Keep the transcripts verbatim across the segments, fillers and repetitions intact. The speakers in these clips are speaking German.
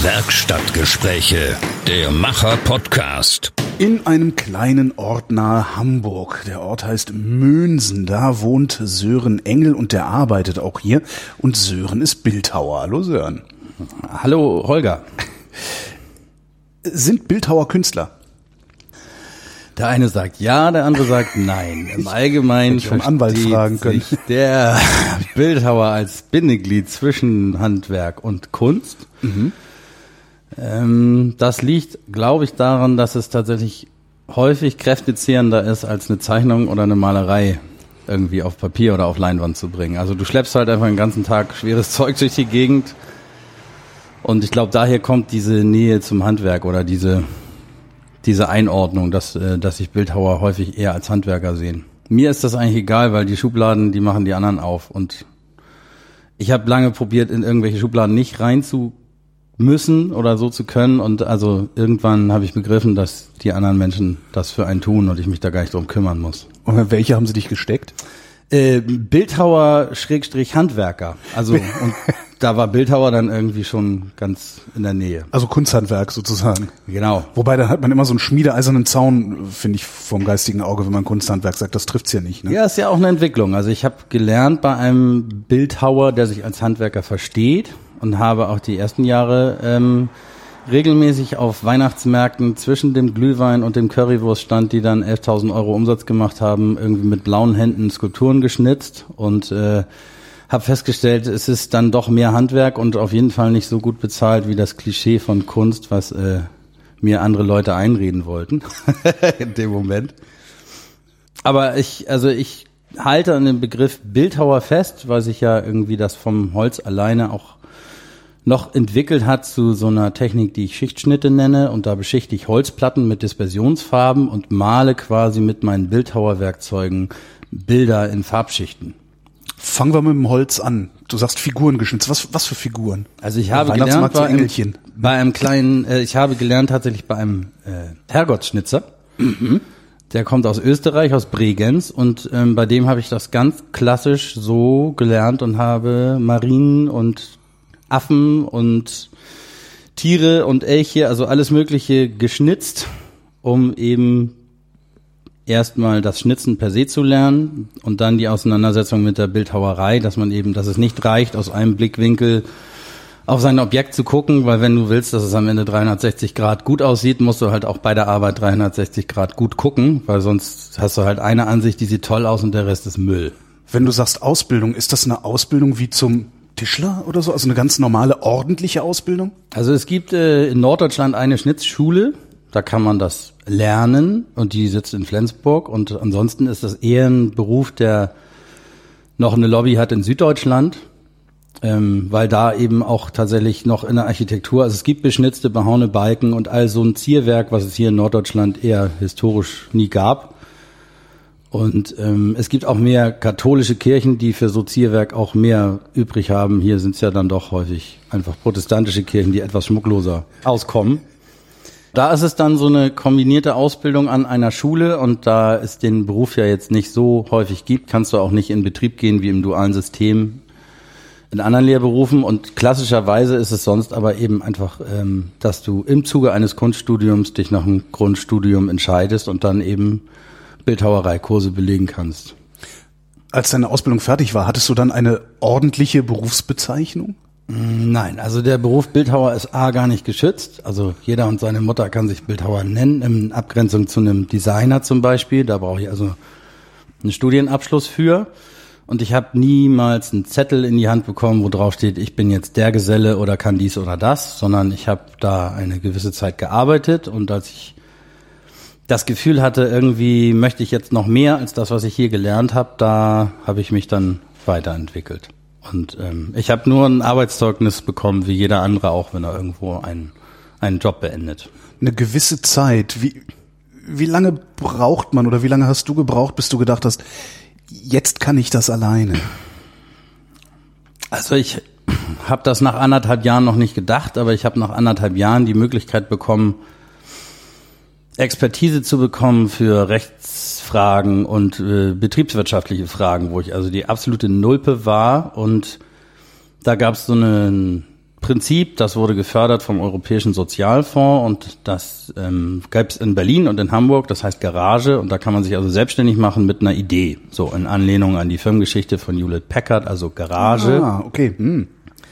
Werkstattgespräche, der Macher-Podcast. In einem kleinen Ort nahe Hamburg. Der Ort heißt Mönsen. Da wohnt Sören Engel und der arbeitet auch hier. Und Sören ist Bildhauer. Hallo Sören. Hallo Holger. Sind Bildhauer Künstler? Der eine sagt ja, der andere sagt nein. Im Allgemeinen ich versteht Anwalt fragen können. sich der Bildhauer als Bindeglied zwischen Handwerk und Kunst. Mhm. Ähm, das liegt, glaube ich, daran, dass es tatsächlich häufig kräftezehrender ist, als eine Zeichnung oder eine Malerei irgendwie auf Papier oder auf Leinwand zu bringen. Also du schleppst halt einfach den ganzen Tag schweres Zeug durch die Gegend. Und ich glaube, daher kommt diese Nähe zum Handwerk oder diese diese Einordnung, dass dass sich Bildhauer häufig eher als Handwerker sehen. Mir ist das eigentlich egal, weil die Schubladen, die machen die anderen auf. Und ich habe lange probiert, in irgendwelche Schubladen nicht rein zu müssen oder so zu können. Und also irgendwann habe ich begriffen, dass die anderen Menschen das für einen tun und ich mich da gar nicht drum kümmern muss. Und welche haben sie dich gesteckt? Äh, Bildhauer Schrägstrich Handwerker. Also und da war Bildhauer dann irgendwie schon ganz in der Nähe. Also Kunsthandwerk sozusagen. Genau. Wobei, da hat man immer so einen schmiedeeisernen Zaun, finde ich, vom geistigen Auge, wenn man Kunsthandwerk sagt. Das trifft's ja nicht. Ne? Ja, ist ja auch eine Entwicklung. Also ich habe gelernt bei einem Bildhauer, der sich als Handwerker versteht und habe auch die ersten Jahre ähm, regelmäßig auf Weihnachtsmärkten zwischen dem Glühwein und dem Currywurststand, die dann elftausend Euro Umsatz gemacht haben, irgendwie mit blauen Händen Skulpturen geschnitzt und äh, habe festgestellt, es ist dann doch mehr Handwerk und auf jeden Fall nicht so gut bezahlt wie das Klischee von Kunst, was äh, mir andere Leute einreden wollten in dem Moment. Aber ich, also ich halte an dem Begriff Bildhauer fest, weil sich ja irgendwie das vom Holz alleine auch noch entwickelt hat zu so einer Technik, die ich Schichtschnitte nenne, und da beschichte ich Holzplatten mit Dispersionsfarben und male quasi mit meinen Bildhauerwerkzeugen Bilder in Farbschichten. Fangen wir mit dem Holz an. Du sagst Figuren geschnitzt. Was, was für Figuren? Also ich habe gelernt bei einem, bei einem kleinen, äh, ich habe gelernt tatsächlich bei einem äh, Herrgottsschnitzer. Mhm. Der kommt aus Österreich, aus Bregenz, und ähm, bei dem habe ich das ganz klassisch so gelernt und habe Marien und Affen und Tiere und Elche, also alles Mögliche geschnitzt, um eben erstmal das Schnitzen per se zu lernen und dann die Auseinandersetzung mit der Bildhauerei, dass man eben, dass es nicht reicht, aus einem Blickwinkel auf sein Objekt zu gucken, weil wenn du willst, dass es am Ende dreihundertsechzig Grad gut aussieht, musst du halt auch bei der Arbeit dreihundertsechzig Grad gut gucken, weil sonst hast du halt eine Ansicht, die sieht toll aus und der Rest ist Müll. Wenn du sagst Ausbildung, ist das eine Ausbildung wie zum Tischler oder so? Also eine ganz normale, ordentliche Ausbildung? Also es gibt äh, in Norddeutschland eine Schnitzschule, da kann man das lernen und die sitzt in Flensburg, und ansonsten ist das eher ein Beruf, der noch eine Lobby hat in Süddeutschland, ähm, weil da eben auch tatsächlich noch in der Architektur, also es gibt beschnitzte, behauene Balken und all so ein Zierwerk, was es hier in Norddeutschland eher historisch nie gab. Und ähm, es gibt auch mehr katholische Kirchen, die für so Zierwerk auch mehr übrig haben. Hier sind es ja dann doch häufig einfach protestantische Kirchen, die etwas schmuckloser auskommen. Da ist es dann so eine kombinierte Ausbildung an einer Schule, und da es den Beruf ja jetzt nicht so häufig gibt, kannst du auch nicht in Betrieb gehen wie im dualen System in anderen Lehrberufen. Und klassischerweise ist es sonst aber eben einfach, ähm, dass du im Zuge eines Kunststudiums dich nach einem Grundstudium entscheidest und dann eben Bildhauereikurse belegen kannst. Als deine Ausbildung fertig war, hattest du dann eine ordentliche Berufsbezeichnung? Nein, also der Beruf Bildhauer ist A gar nicht geschützt. Also jeder und seine Mutter kann sich Bildhauer nennen, in Abgrenzung zu einem Designer zum Beispiel. Da brauche ich also einen Studienabschluss für. Und ich habe niemals einen Zettel in die Hand bekommen, wo drauf steht, ich bin jetzt der Geselle oder kann dies oder das, sondern ich habe da eine gewisse Zeit gearbeitet, und als ich das Gefühl hatte, irgendwie möchte ich jetzt noch mehr als das, was ich hier gelernt habe, da habe ich mich dann weiterentwickelt. Und ähm, ich habe nur ein Arbeitszeugnis bekommen, wie jeder andere auch, wenn er irgendwo einen, einen Job beendet. Eine gewisse Zeit. Wie, wie lange braucht man oder wie lange hast du gebraucht, bis du gedacht hast, jetzt kann ich das alleine? Also ich habe das nach anderthalb Jahren noch nicht gedacht, aber ich habe nach anderthalb Jahren die Möglichkeit bekommen, Expertise zu bekommen für Rechtsfragen und äh, betriebswirtschaftliche Fragen, wo ich also die absolute Nulpe war, und da gab es so einen Prinzip, das wurde gefördert vom Europäischen Sozialfonds und das ähm, gab es in Berlin und in Hamburg, das heißt Garage, und da kann man sich also selbstständig machen mit einer Idee, so in Anlehnung an die Firmengeschichte von Hewlett Packard, also Garage. Ah, okay. Hm.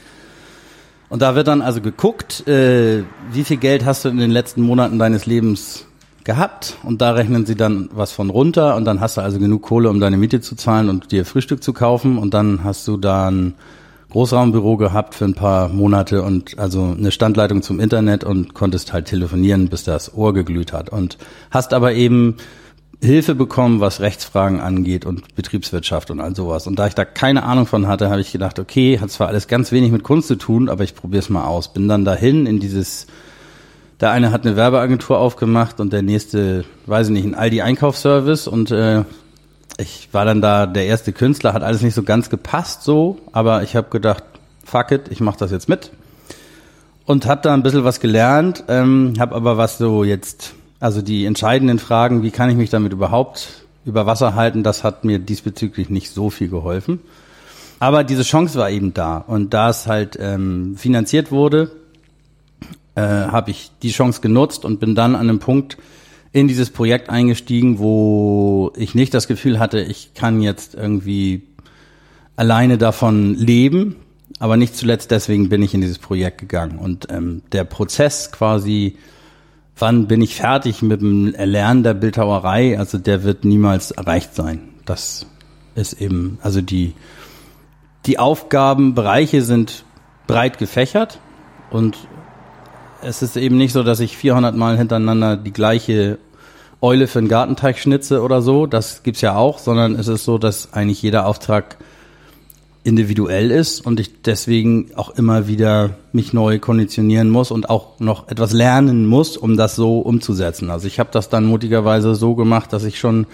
Und da wird dann also geguckt, äh, wie viel Geld hast du in den letzten Monaten deines Lebens gehabt, und da rechnen sie dann was von runter, und dann hast du also genug Kohle, um deine Miete zu zahlen und dir Frühstück zu kaufen, und dann hast du dann Großraumbüro gehabt für ein paar Monate und also eine Standleitung zum Internet und konntest halt telefonieren, bis das Ohr geglüht hat, und hast aber eben Hilfe bekommen, was Rechtsfragen angeht und Betriebswirtschaft und all sowas. Und da ich da keine Ahnung von hatte, habe ich gedacht, okay, hat zwar alles ganz wenig mit Kunst zu tun, aber ich probiere es mal aus. Bin dann dahin in dieses, der eine hat eine Werbeagentur aufgemacht und der nächste, weiß ich nicht, ein Aldi-Einkaufsservice, und äh, ich war dann da der erste Künstler, hat alles nicht so ganz gepasst so, aber ich habe gedacht, fuck it, ich mache das jetzt mit. Und habe da ein bisschen was gelernt, ähm, habe aber was so jetzt, also die entscheidenden Fragen, wie kann ich mich damit überhaupt über Wasser halten, das hat mir diesbezüglich nicht so viel geholfen. Aber diese Chance war eben da, und da es halt ähm, finanziert wurde, äh, habe ich die Chance genutzt und bin dann an einem Punkt in dieses Projekt eingestiegen, wo ich nicht das Gefühl hatte, ich kann jetzt irgendwie alleine davon leben, aber nicht zuletzt deswegen bin ich in dieses Projekt gegangen. Und ähm, der Prozess quasi, wann bin ich fertig mit dem Erlernen der Bildhauerei, also der wird niemals erreicht sein. Das ist eben, also die, die Aufgabenbereiche sind breit gefächert, und es ist eben nicht so, dass ich vierhundert Mal hintereinander die gleiche Eule für einen Gartenteich schnitze oder so, das gibt's ja auch, sondern es ist so, dass eigentlich jeder Auftrag individuell ist und ich deswegen auch immer wieder mich neu konditionieren muss und auch noch etwas lernen muss, um das so umzusetzen. Also ich habe das dann mutigerweise so gemacht, dass ich schon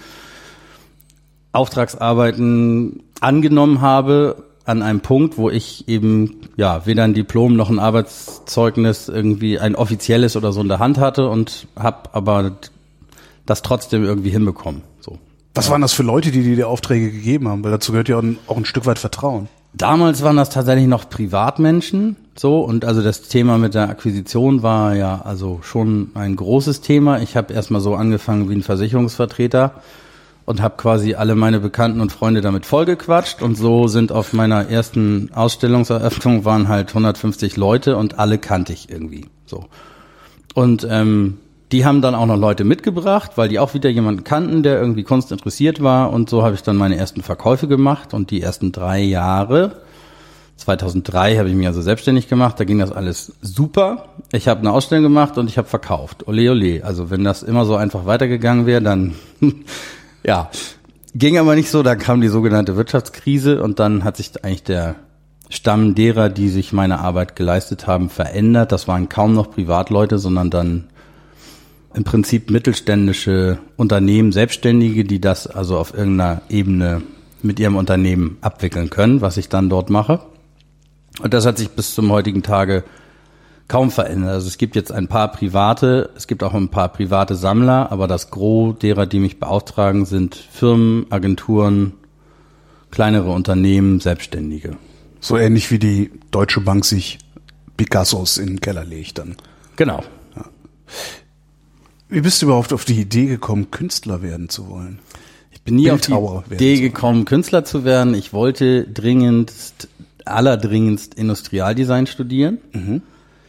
Auftragsarbeiten angenommen habe, an einem Punkt, wo ich eben ja weder ein Diplom noch ein Arbeitszeugnis irgendwie ein offizielles oder so in der Hand hatte, und habe aber das trotzdem irgendwie hinbekommen. So. Was waren das für Leute, die dir die Aufträge gegeben haben? Weil dazu gehört ja auch ein, auch ein Stück weit Vertrauen. Damals waren das tatsächlich noch Privatmenschen, so, und also das Thema mit der Akquisition war ja also schon ein großes Thema. Ich habe erstmal so angefangen wie ein Versicherungsvertreter und habe quasi alle meine Bekannten und Freunde damit vollgequatscht, und so sind auf meiner ersten Ausstellungseröffnung waren halt hundertfünfzig Leute und alle kannte ich irgendwie so. Und ähm, die haben dann auch noch Leute mitgebracht, weil die auch wieder jemanden kannten, der irgendwie Kunst interessiert war, und so habe ich dann meine ersten Verkäufe gemacht, und die ersten drei Jahre, zweitausenddrei habe ich mich also selbstständig gemacht, da ging das alles super. Ich habe eine Ausstellung gemacht und ich habe verkauft. Ole ole, also wenn das immer so einfach weitergegangen wäre, dann ja, ging aber nicht so, da kam die sogenannte Wirtschaftskrise, und dann hat sich eigentlich der Stamm derer, die sich meine Arbeit geleistet haben, verändert. Das waren kaum noch Privatleute, sondern dann im Prinzip mittelständische Unternehmen, Selbstständige, die das also auf irgendeiner Ebene mit ihrem Unternehmen abwickeln können, was ich dann dort mache. Und das hat sich bis zum heutigen Tage kaum verändert. Also es gibt jetzt ein paar private, es gibt auch ein paar private Sammler, aber das Gros derer, die mich beauftragen, sind Firmen, Agenturen, kleinere Unternehmen, Selbstständige. So ähnlich wie die Deutsche Bank sich Picassos in den Keller legt dann. Genau. Ja. Wie bist du überhaupt auf die Idee gekommen, Künstler werden zu wollen? Ich bin nie Bildhauer auf die Idee gekommen, Künstler zu werden. Ich wollte dringendst, allerdringendst Industrialdesign studieren. Mhm.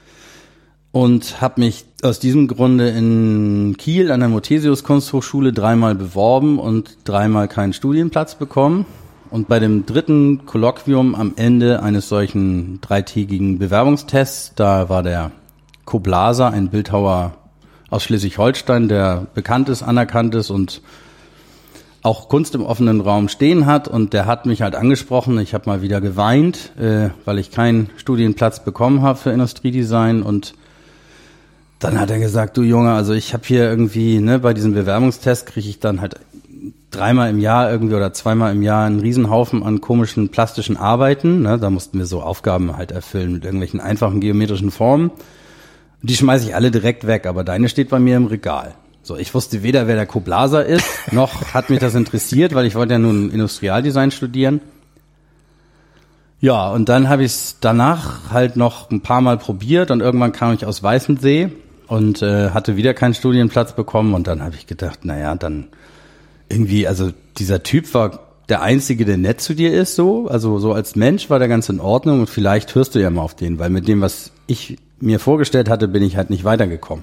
Und habe mich aus diesem Grunde in Kiel an der Muthesius Kunsthochschule dreimal beworben und dreimal keinen Studienplatz bekommen. Und bei dem dritten Kolloquium am Ende eines solchen dreitägigen Bewerbungstests, da war der Koblaser, ein Bildhauer aus Schleswig-Holstein, der bekannt ist, anerkannt ist und auch Kunst im offenen Raum stehen hat. Und der hat mich halt angesprochen. Ich habe mal wieder geweint, äh, weil ich keinen Studienplatz bekommen habe für Industriedesign. Und dann hat er gesagt, du Junge, also ich habe hier irgendwie, ne, bei diesem Bewerbungstest kriege ich dann halt dreimal im Jahr irgendwie oder zweimal im Jahr einen Riesenhaufen an komischen plastischen Arbeiten. Ne? Da mussten wir so Aufgaben halt erfüllen mit irgendwelchen einfachen geometrischen Formen. Die schmeiße ich alle direkt weg, aber deine steht bei mir im Regal. So, ich wusste weder, wer der Koblaser ist, noch hat mich das interessiert, weil ich wollte ja nun Industrialdesign studieren. Ja, und dann habe ich es danach halt noch ein paar Mal probiert und irgendwann kam ich aus Weißensee und äh, hatte wieder keinen Studienplatz bekommen und dann habe ich gedacht, naja, dann irgendwie, also dieser Typ war der Einzige, der nett zu dir ist, so, also so als Mensch war der ganz in Ordnung und vielleicht hörst du ja mal auf den, weil mit dem, was ich mir vorgestellt hatte, bin ich halt nicht weitergekommen.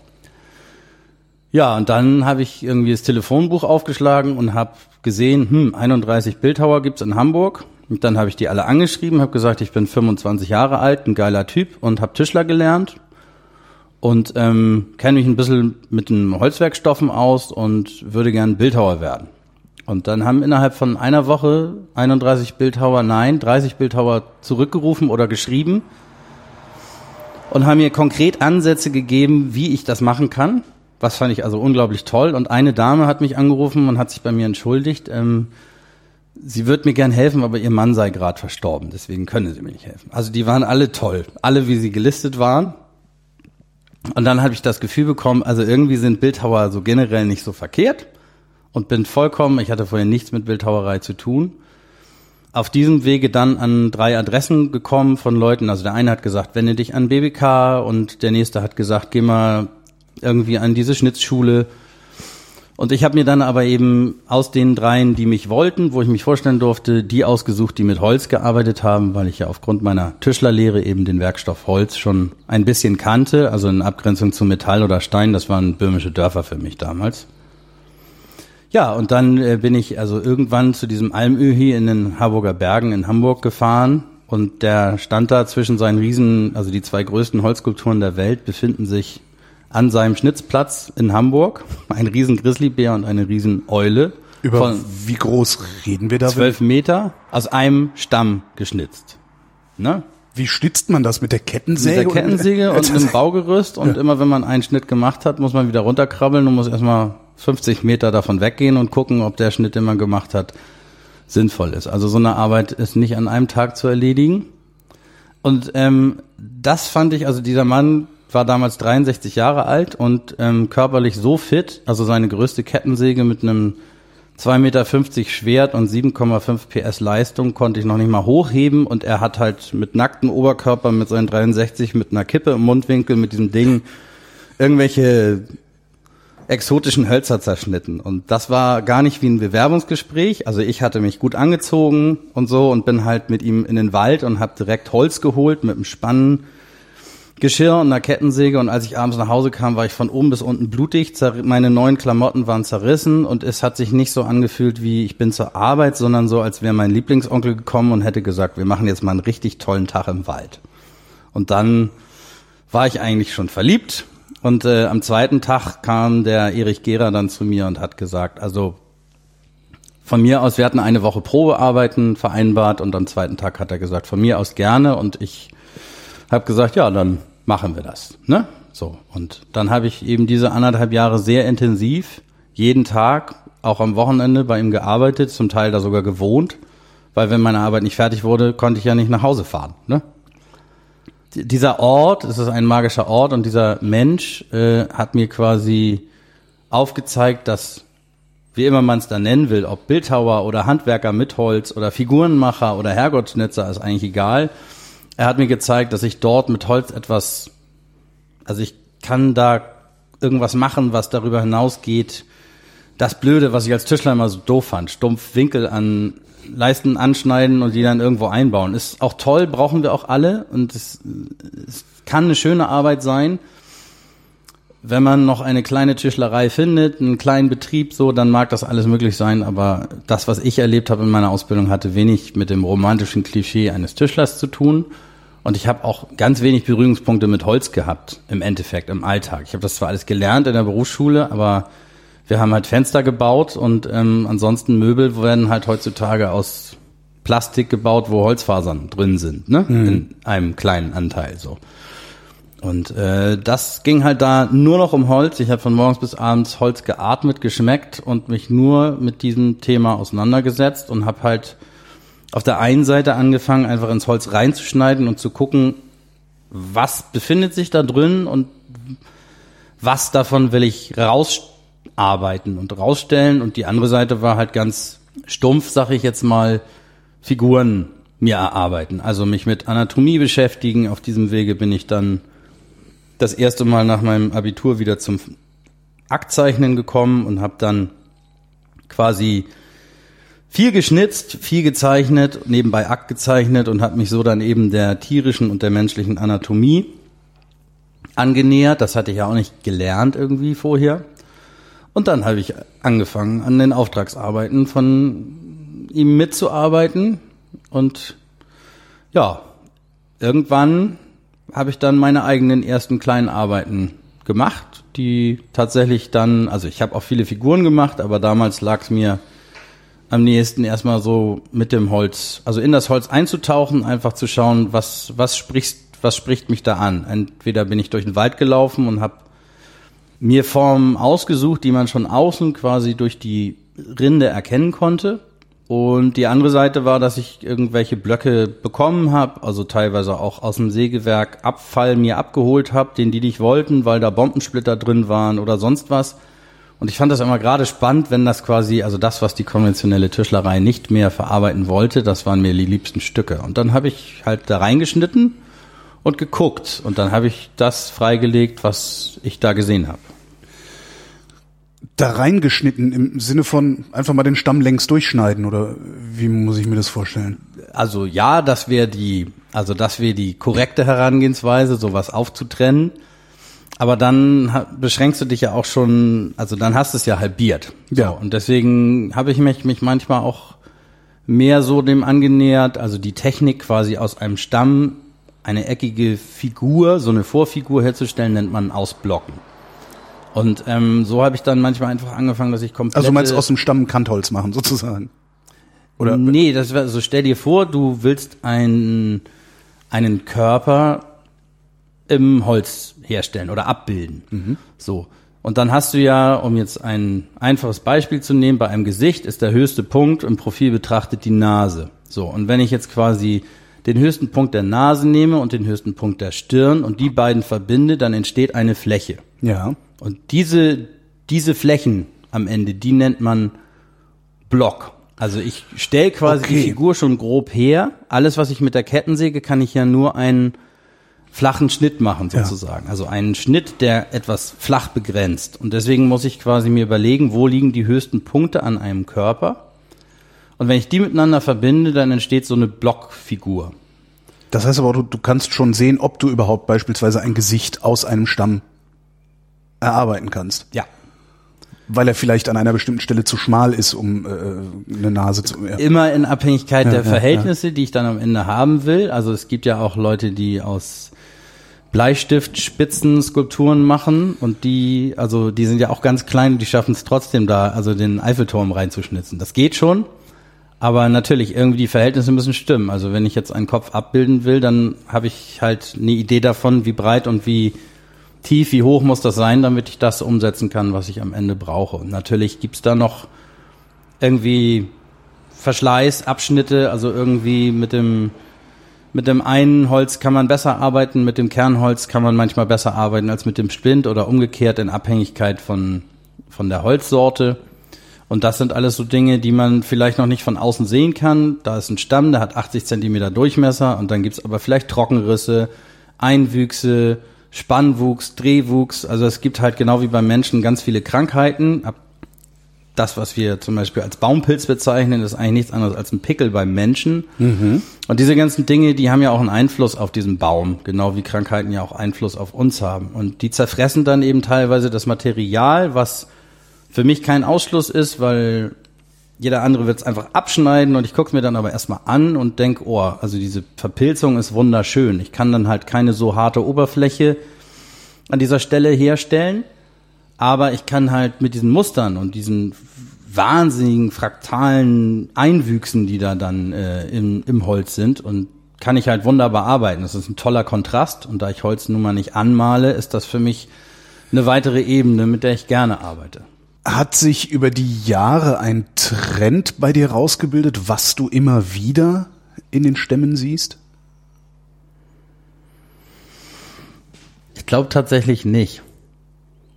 Ja, und dann habe ich irgendwie das Telefonbuch aufgeschlagen und habe gesehen, hm, einunddreißig Bildhauer gibt's in Hamburg. Und dann habe ich die alle angeschrieben, habe gesagt, ich bin fünfundzwanzig Jahre alt, ein geiler Typ und habe Tischler gelernt und ähm, kenne mich ein bisschen mit den Holzwerkstoffen aus und würde gern Bildhauer werden. Und dann haben innerhalb von einer Woche einunddreißig Bildhauer, nein, dreißig Bildhauer zurückgerufen oder geschrieben und haben mir konkret Ansätze gegeben, wie ich das machen kann. Was fand ich also unglaublich toll. Und eine Dame hat mich angerufen und hat sich bei mir entschuldigt. Ähm, sie wird mir gern helfen, aber ihr Mann sei gerade verstorben. Deswegen können sie mir nicht helfen. Also die waren alle toll. Alle, wie sie gelistet waren. Und dann habe ich das Gefühl bekommen, also irgendwie sind Bildhauer so generell nicht so verkehrt. Und bin vollkommen, ich hatte vorher nichts mit Bildhauerei zu tun, auf diesem Wege dann an drei Adressen gekommen von Leuten. Also der eine hat gesagt, wende dich an B B K und der nächste hat gesagt, geh mal irgendwie an diese Schnitzschule. Und ich habe mir dann aber eben aus den dreien, die mich wollten, wo ich mich vorstellen durfte, die ausgesucht, die mit Holz gearbeitet haben, weil ich ja aufgrund meiner Tischlerlehre eben den Werkstoff Holz schon ein bisschen kannte, also in Abgrenzung zu Metall oder Stein, das waren böhmische Dörfer für mich damals. Ja, und dann äh, bin ich also irgendwann zu diesem Almöhi in den Harburger Bergen in Hamburg gefahren und der stand da zwischen seinen Riesen, also die zwei größten Holzskulpturen der Welt befinden sich an seinem Schnitzplatz in Hamburg, ein riesen Grizzlybär und eine riesen Eule. Über von wie groß reden wir da? Zwölf Meter aus einem Stamm geschnitzt. Ne? Wie schnitzt man das? Mit der Kettensäge? Mit der Kettensäge und einem Baugerüst und ja. Immer wenn man einen Schnitt gemacht hat, muss man wieder runterkrabbeln und muss erstmal fünfzig Meter davon weggehen und gucken, ob der Schnitt, den man gemacht hat, sinnvoll ist. Also so eine Arbeit ist nicht an einem Tag zu erledigen. Und ähm, das fand ich, also dieser Mann war damals dreiundsechzig Jahre alt und ähm, körperlich so fit, also seine größte Kettensäge mit einem zwei Meter fünfzig Schwert und sieben Komma fünf P S Leistung konnte ich noch nicht mal hochheben und er hat halt mit nacktem Oberkörper mit seinen dreiundsechzig mit einer Kippe im Mundwinkel mit diesem Ding irgendwelche exotischen Hölzer zerschnitten und das war gar nicht wie ein Bewerbungsgespräch, also ich hatte mich gut angezogen und so und bin halt mit ihm in den Wald und habe direkt Holz geholt mit einem Spannen, Geschirr und einer Kettensäge und als ich abends nach Hause kam, war ich von oben bis unten blutig, meine neuen Klamotten waren zerrissen und es hat sich nicht so angefühlt wie ich bin zur Arbeit, sondern so, als wäre mein Lieblingsonkel gekommen und hätte gesagt, wir machen jetzt mal einen richtig tollen Tag im Wald. Und dann war ich eigentlich schon verliebt. Und äh, am zweiten Tag kam der Erich Gehrer dann zu mir und hat gesagt, also von mir aus, wir hatten eine Woche Probearbeiten vereinbart und am zweiten Tag hat er gesagt, von mir aus gerne und ich habe gesagt, ja, dann machen wir das, ne? So, und dann habe ich eben diese anderthalb Jahre sehr intensiv, jeden Tag, auch am Wochenende bei ihm gearbeitet, zum Teil da sogar gewohnt, weil wenn meine Arbeit nicht fertig wurde, konnte ich ja nicht nach Hause fahren, ne? Dieser Ort, es ist ein magischer Ort und dieser Mensch äh, hat mir quasi aufgezeigt, dass, wie immer man es da nennen will, ob Bildhauer oder Handwerker mit Holz oder Figurenmacher oder Herrgottschnitzer, ist eigentlich egal. Er hat mir gezeigt, dass ich dort mit Holz etwas, also ich kann da irgendwas machen, was darüber hinausgeht. Das Blöde, was ich als Tischler immer so doof fand, stumpf Winkel an Leisten anschneiden und die dann irgendwo einbauen. Ist auch toll, brauchen wir auch alle und es, es kann eine schöne Arbeit sein. Wenn man noch eine kleine Tischlerei findet, einen kleinen Betrieb, so, dann mag das alles möglich sein, aber das, was ich erlebt habe in meiner Ausbildung, hatte wenig mit dem romantischen Klischee eines Tischlers zu tun und ich habe auch ganz wenig Berührungspunkte mit Holz gehabt, im Endeffekt, im Alltag. Ich habe das zwar alles gelernt in der Berufsschule, aber wir haben halt Fenster gebaut und ähm, ansonsten Möbel werden halt heutzutage aus Plastik gebaut, wo Holzfasern drin sind, ne? Mhm. In einem kleinen Anteil so. Und äh, das ging halt da nur noch um Holz. Ich habe von morgens bis abends Holz geatmet, geschmeckt und mich nur mit diesem Thema auseinandergesetzt und habe halt auf der einen Seite angefangen, einfach ins Holz reinzuschneiden und zu gucken, was befindet sich da drin und was davon will ich rausarbeiten und rausstellen. Und die andere Seite war halt ganz stumpf, sag ich jetzt mal, Figuren mir erarbeiten. Also mich mit Anatomie beschäftigen. Auf diesem Wege bin ich dann das erste Mal nach meinem Abitur wieder zum Aktzeichnen gekommen und habe dann quasi viel geschnitzt, viel gezeichnet, nebenbei Akt gezeichnet und habe mich so dann eben der tierischen und der menschlichen Anatomie angenähert. Das hatte ich ja auch nicht gelernt irgendwie vorher. Und dann habe ich angefangen, an den Auftragsarbeiten von ihm mitzuarbeiten. Und ja, irgendwann habe ich dann meine eigenen ersten kleinen Arbeiten gemacht, die tatsächlich dann, also ich habe auch viele Figuren gemacht, aber damals lag es mir am nächsten erstmal so mit dem Holz, also in das Holz einzutauchen, einfach zu schauen, was was spricht, was spricht mich da an. Entweder bin ich durch den Wald gelaufen und habe mir Formen ausgesucht, die man schon außen quasi durch die Rinde erkennen konnte. Und die andere Seite war, dass ich irgendwelche Blöcke bekommen habe, also teilweise auch aus dem Sägewerk Abfall mir abgeholt habe, den die nicht wollten, weil da Bombensplitter drin waren oder sonst was. Und ich fand das immer gerade spannend, wenn das quasi, also das, was die konventionelle Tischlerei nicht mehr verarbeiten wollte, das waren mir die liebsten Stücke. Und dann habe ich halt da reingeschnitten und geguckt. Und dann habe ich das freigelegt, was ich da gesehen habe. Da reingeschnitten im Sinne von einfach mal den Stamm längs durchschneiden, oder wie muss ich mir das vorstellen? Also ja, das wäre die, also das wäre die korrekte Herangehensweise, sowas aufzutrennen. Aber dann beschränkst du dich ja auch schon, also dann hast du es ja halbiert. Ja. So, und deswegen habe ich mich, mich manchmal auch mehr so dem angenähert, also die Technik quasi aus einem Stamm, eine eckige Figur, so eine Vorfigur herzustellen, nennt man Ausblocken. Und ähm, so habe ich dann manchmal einfach angefangen, dass ich komplett... Also du meinst aus dem Stamm Kantholz machen, sozusagen? Oder? Nee, das wär, so stell dir vor, du willst einen, einen Körper im Holz herstellen oder abbilden. Mhm. So. Und dann hast du ja, um jetzt ein einfaches Beispiel zu nehmen, bei einem Gesicht ist der höchste Punkt im Profil betrachtet die Nase. So. Und wenn ich jetzt quasi den höchsten Punkt der Nase nehme und den höchsten Punkt der Stirn und die beiden verbinde, dann entsteht eine Fläche. Ja. Und diese, diese Flächen am Ende, die nennt man Block. Also ich stelle quasi okay. die Figur schon grob her. Alles, was ich mit der Kettensäge, kann ich ja nur einen flachen Schnitt machen sozusagen. Ja. Also einen Schnitt, der etwas flach begrenzt. Und deswegen muss ich quasi mir überlegen, wo liegen die höchsten Punkte an einem Körper. Und wenn ich die miteinander verbinde, dann entsteht so eine Blockfigur. Das heißt aber, du, du kannst schon sehen, ob du überhaupt beispielsweise ein Gesicht aus einem Stamm erarbeiten kannst. Ja. Weil er vielleicht an einer bestimmten Stelle zu schmal ist, um äh, eine Nase zu... Ja. Immer in Abhängigkeit ja, der ja, Verhältnisse, ja. die ich dann am Ende haben will. Also es gibt ja auch Leute, die aus Bleistiftspitzen Skulpturen machen und die, also die sind ja auch ganz klein und die schaffen es trotzdem da, also den Eiffelturm reinzuschnitzen. Das geht schon, aber natürlich, irgendwie die Verhältnisse müssen stimmen. Also wenn ich jetzt einen Kopf abbilden will, dann habe ich halt eine Idee davon, wie breit und wie tief, wie hoch muss das sein, damit ich das umsetzen kann, was ich am Ende brauche. Und natürlich gibt's da noch irgendwie Verschleiß, Abschnitte, also irgendwie mit dem mit dem einen Holz kann man besser arbeiten, mit dem Kernholz kann man manchmal besser arbeiten als mit dem Splint oder umgekehrt in Abhängigkeit von von der Holzsorte. Und das sind alles so Dinge, die man vielleicht noch nicht von außen sehen kann. Da ist ein Stamm, der hat achtzig Zentimeter Durchmesser und dann gibt's aber vielleicht Trockenrisse, Einwüchse, Spannwuchs, Drehwuchs, also es gibt halt genau wie beim Menschen ganz viele Krankheiten. Das, was wir zum Beispiel als Baumpilz bezeichnen, ist eigentlich nichts anderes als ein Pickel beim Menschen. Mhm. Und diese ganzen Dinge, die haben ja auch einen Einfluss auf diesen Baum, genau wie Krankheiten ja auch Einfluss auf uns haben. Und die zerfressen dann eben teilweise das Material, was für mich kein Ausschluss ist, weil jeder andere wird es einfach abschneiden und ich gucke es mir dann aber erstmal an und denke, oh, also diese Verpilzung ist wunderschön. Ich kann dann halt keine so harte Oberfläche an dieser Stelle herstellen, aber ich kann halt mit diesen Mustern und diesen wahnsinnigen fraktalen Einwüchsen, die da dann äh, im, im Holz sind, und kann ich halt wunderbar arbeiten. Das ist ein toller Kontrast und da ich Holz nun mal nicht anmale, ist das für mich eine weitere Ebene, mit der ich gerne arbeite. Hat sich über die Jahre ein Trend bei dir rausgebildet, was du immer wieder in den Stämmen siehst? Ich glaube tatsächlich nicht.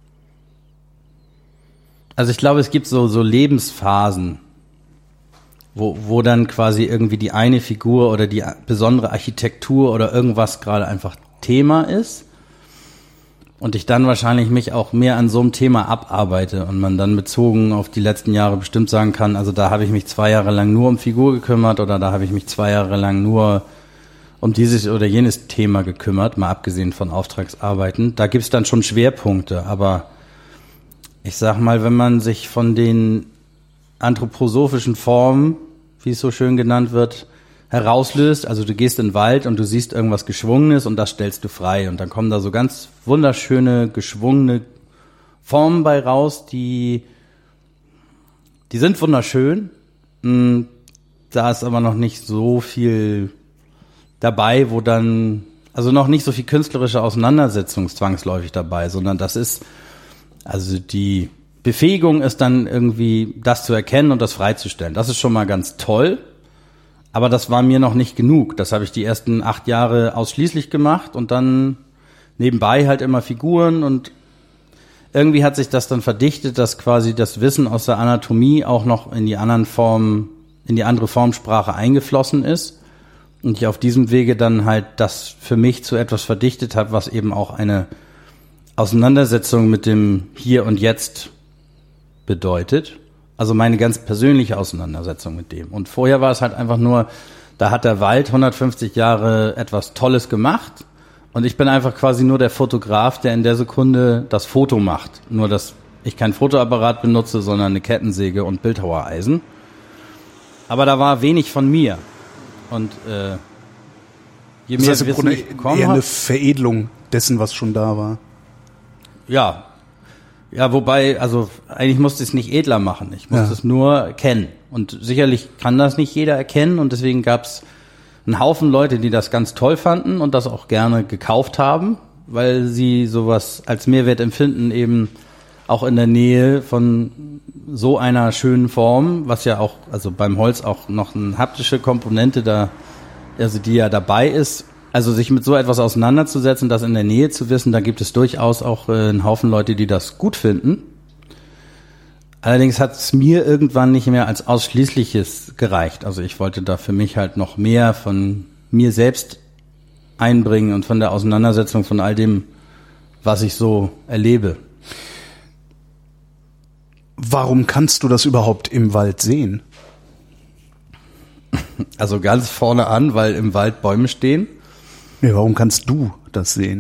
Also ich glaube, es gibt so, so Lebensphasen, wo, wo dann quasi irgendwie die eine Figur oder die besondere Architektur oder irgendwas gerade einfach Thema ist. Und ich dann wahrscheinlich mich auch mehr an so einem Thema abarbeite und man dann bezogen auf die letzten Jahre bestimmt sagen kann, also da habe ich mich zwei Jahre lang nur um Figur gekümmert oder da habe ich mich zwei Jahre lang nur um dieses oder jenes Thema gekümmert, mal abgesehen von Auftragsarbeiten. Da gibt's dann schon Schwerpunkte, aber ich sag mal, wenn man sich von den anthroposophischen Formen, wie es so schön genannt wird, herauslöst, also du gehst in den Wald und du siehst irgendwas Geschwungenes und das stellst du frei und dann kommen da so ganz wunderschöne, geschwungene Formen bei raus, die die sind wunderschön, da ist aber noch nicht so viel dabei, wo dann, also noch nicht so viel künstlerische Auseinandersetzung zwangsläufig dabei, sondern das ist, also die Befähigung ist dann irgendwie das zu erkennen und das freizustellen. Das ist schon mal ganz toll. Aber das war mir noch nicht genug. Das habe ich die ersten acht Jahre ausschließlich gemacht und dann nebenbei halt immer Figuren und irgendwie hat sich das dann verdichtet, dass quasi das Wissen aus der Anatomie auch noch in die anderen Formen, in die andere Formsprache eingeflossen ist und ich auf diesem Wege dann halt das für mich zu etwas verdichtet habe, was eben auch eine Auseinandersetzung mit dem Hier und Jetzt bedeutet. Also meine ganz persönliche Auseinandersetzung mit dem. Und vorher war es halt einfach nur, da hat der Wald hundertfünfzig Jahre etwas Tolles gemacht und ich bin einfach quasi nur der Fotograf, der in der Sekunde das Foto macht. Nur, dass ich kein Fotoapparat benutze, sondern eine Kettensäge und Bildhauereisen. Aber da war wenig von mir. Und äh, je mehr das heißt, Wissen ich bekommen eher habe, eine Veredelung dessen, was schon da war. Ja, ja, wobei, also eigentlich musste ich es nicht edler machen. Ich musste Ja. es nur kennen. Und sicherlich kann das nicht jeder erkennen. Und deswegen gab es einen Haufen Leute, die das ganz toll fanden und das auch gerne gekauft haben, weil sie sowas als Mehrwert empfinden, eben auch in der Nähe von so einer schönen Form, was ja auch, also beim Holz auch noch eine haptische Komponente da, also die ja dabei ist. Also sich mit so etwas auseinanderzusetzen, das in der Nähe zu wissen, da gibt es durchaus auch äh, einen Haufen Leute, die das gut finden. Allerdings hat es mir irgendwann nicht mehr als Ausschließliches gereicht. Also ich wollte da für mich halt noch mehr von mir selbst einbringen und von der Auseinandersetzung von all dem, was ich so erlebe. Warum kannst du das überhaupt im Wald sehen? Also ganz vorne an, weil im Wald Bäume stehen. Ja, warum kannst du das sehen?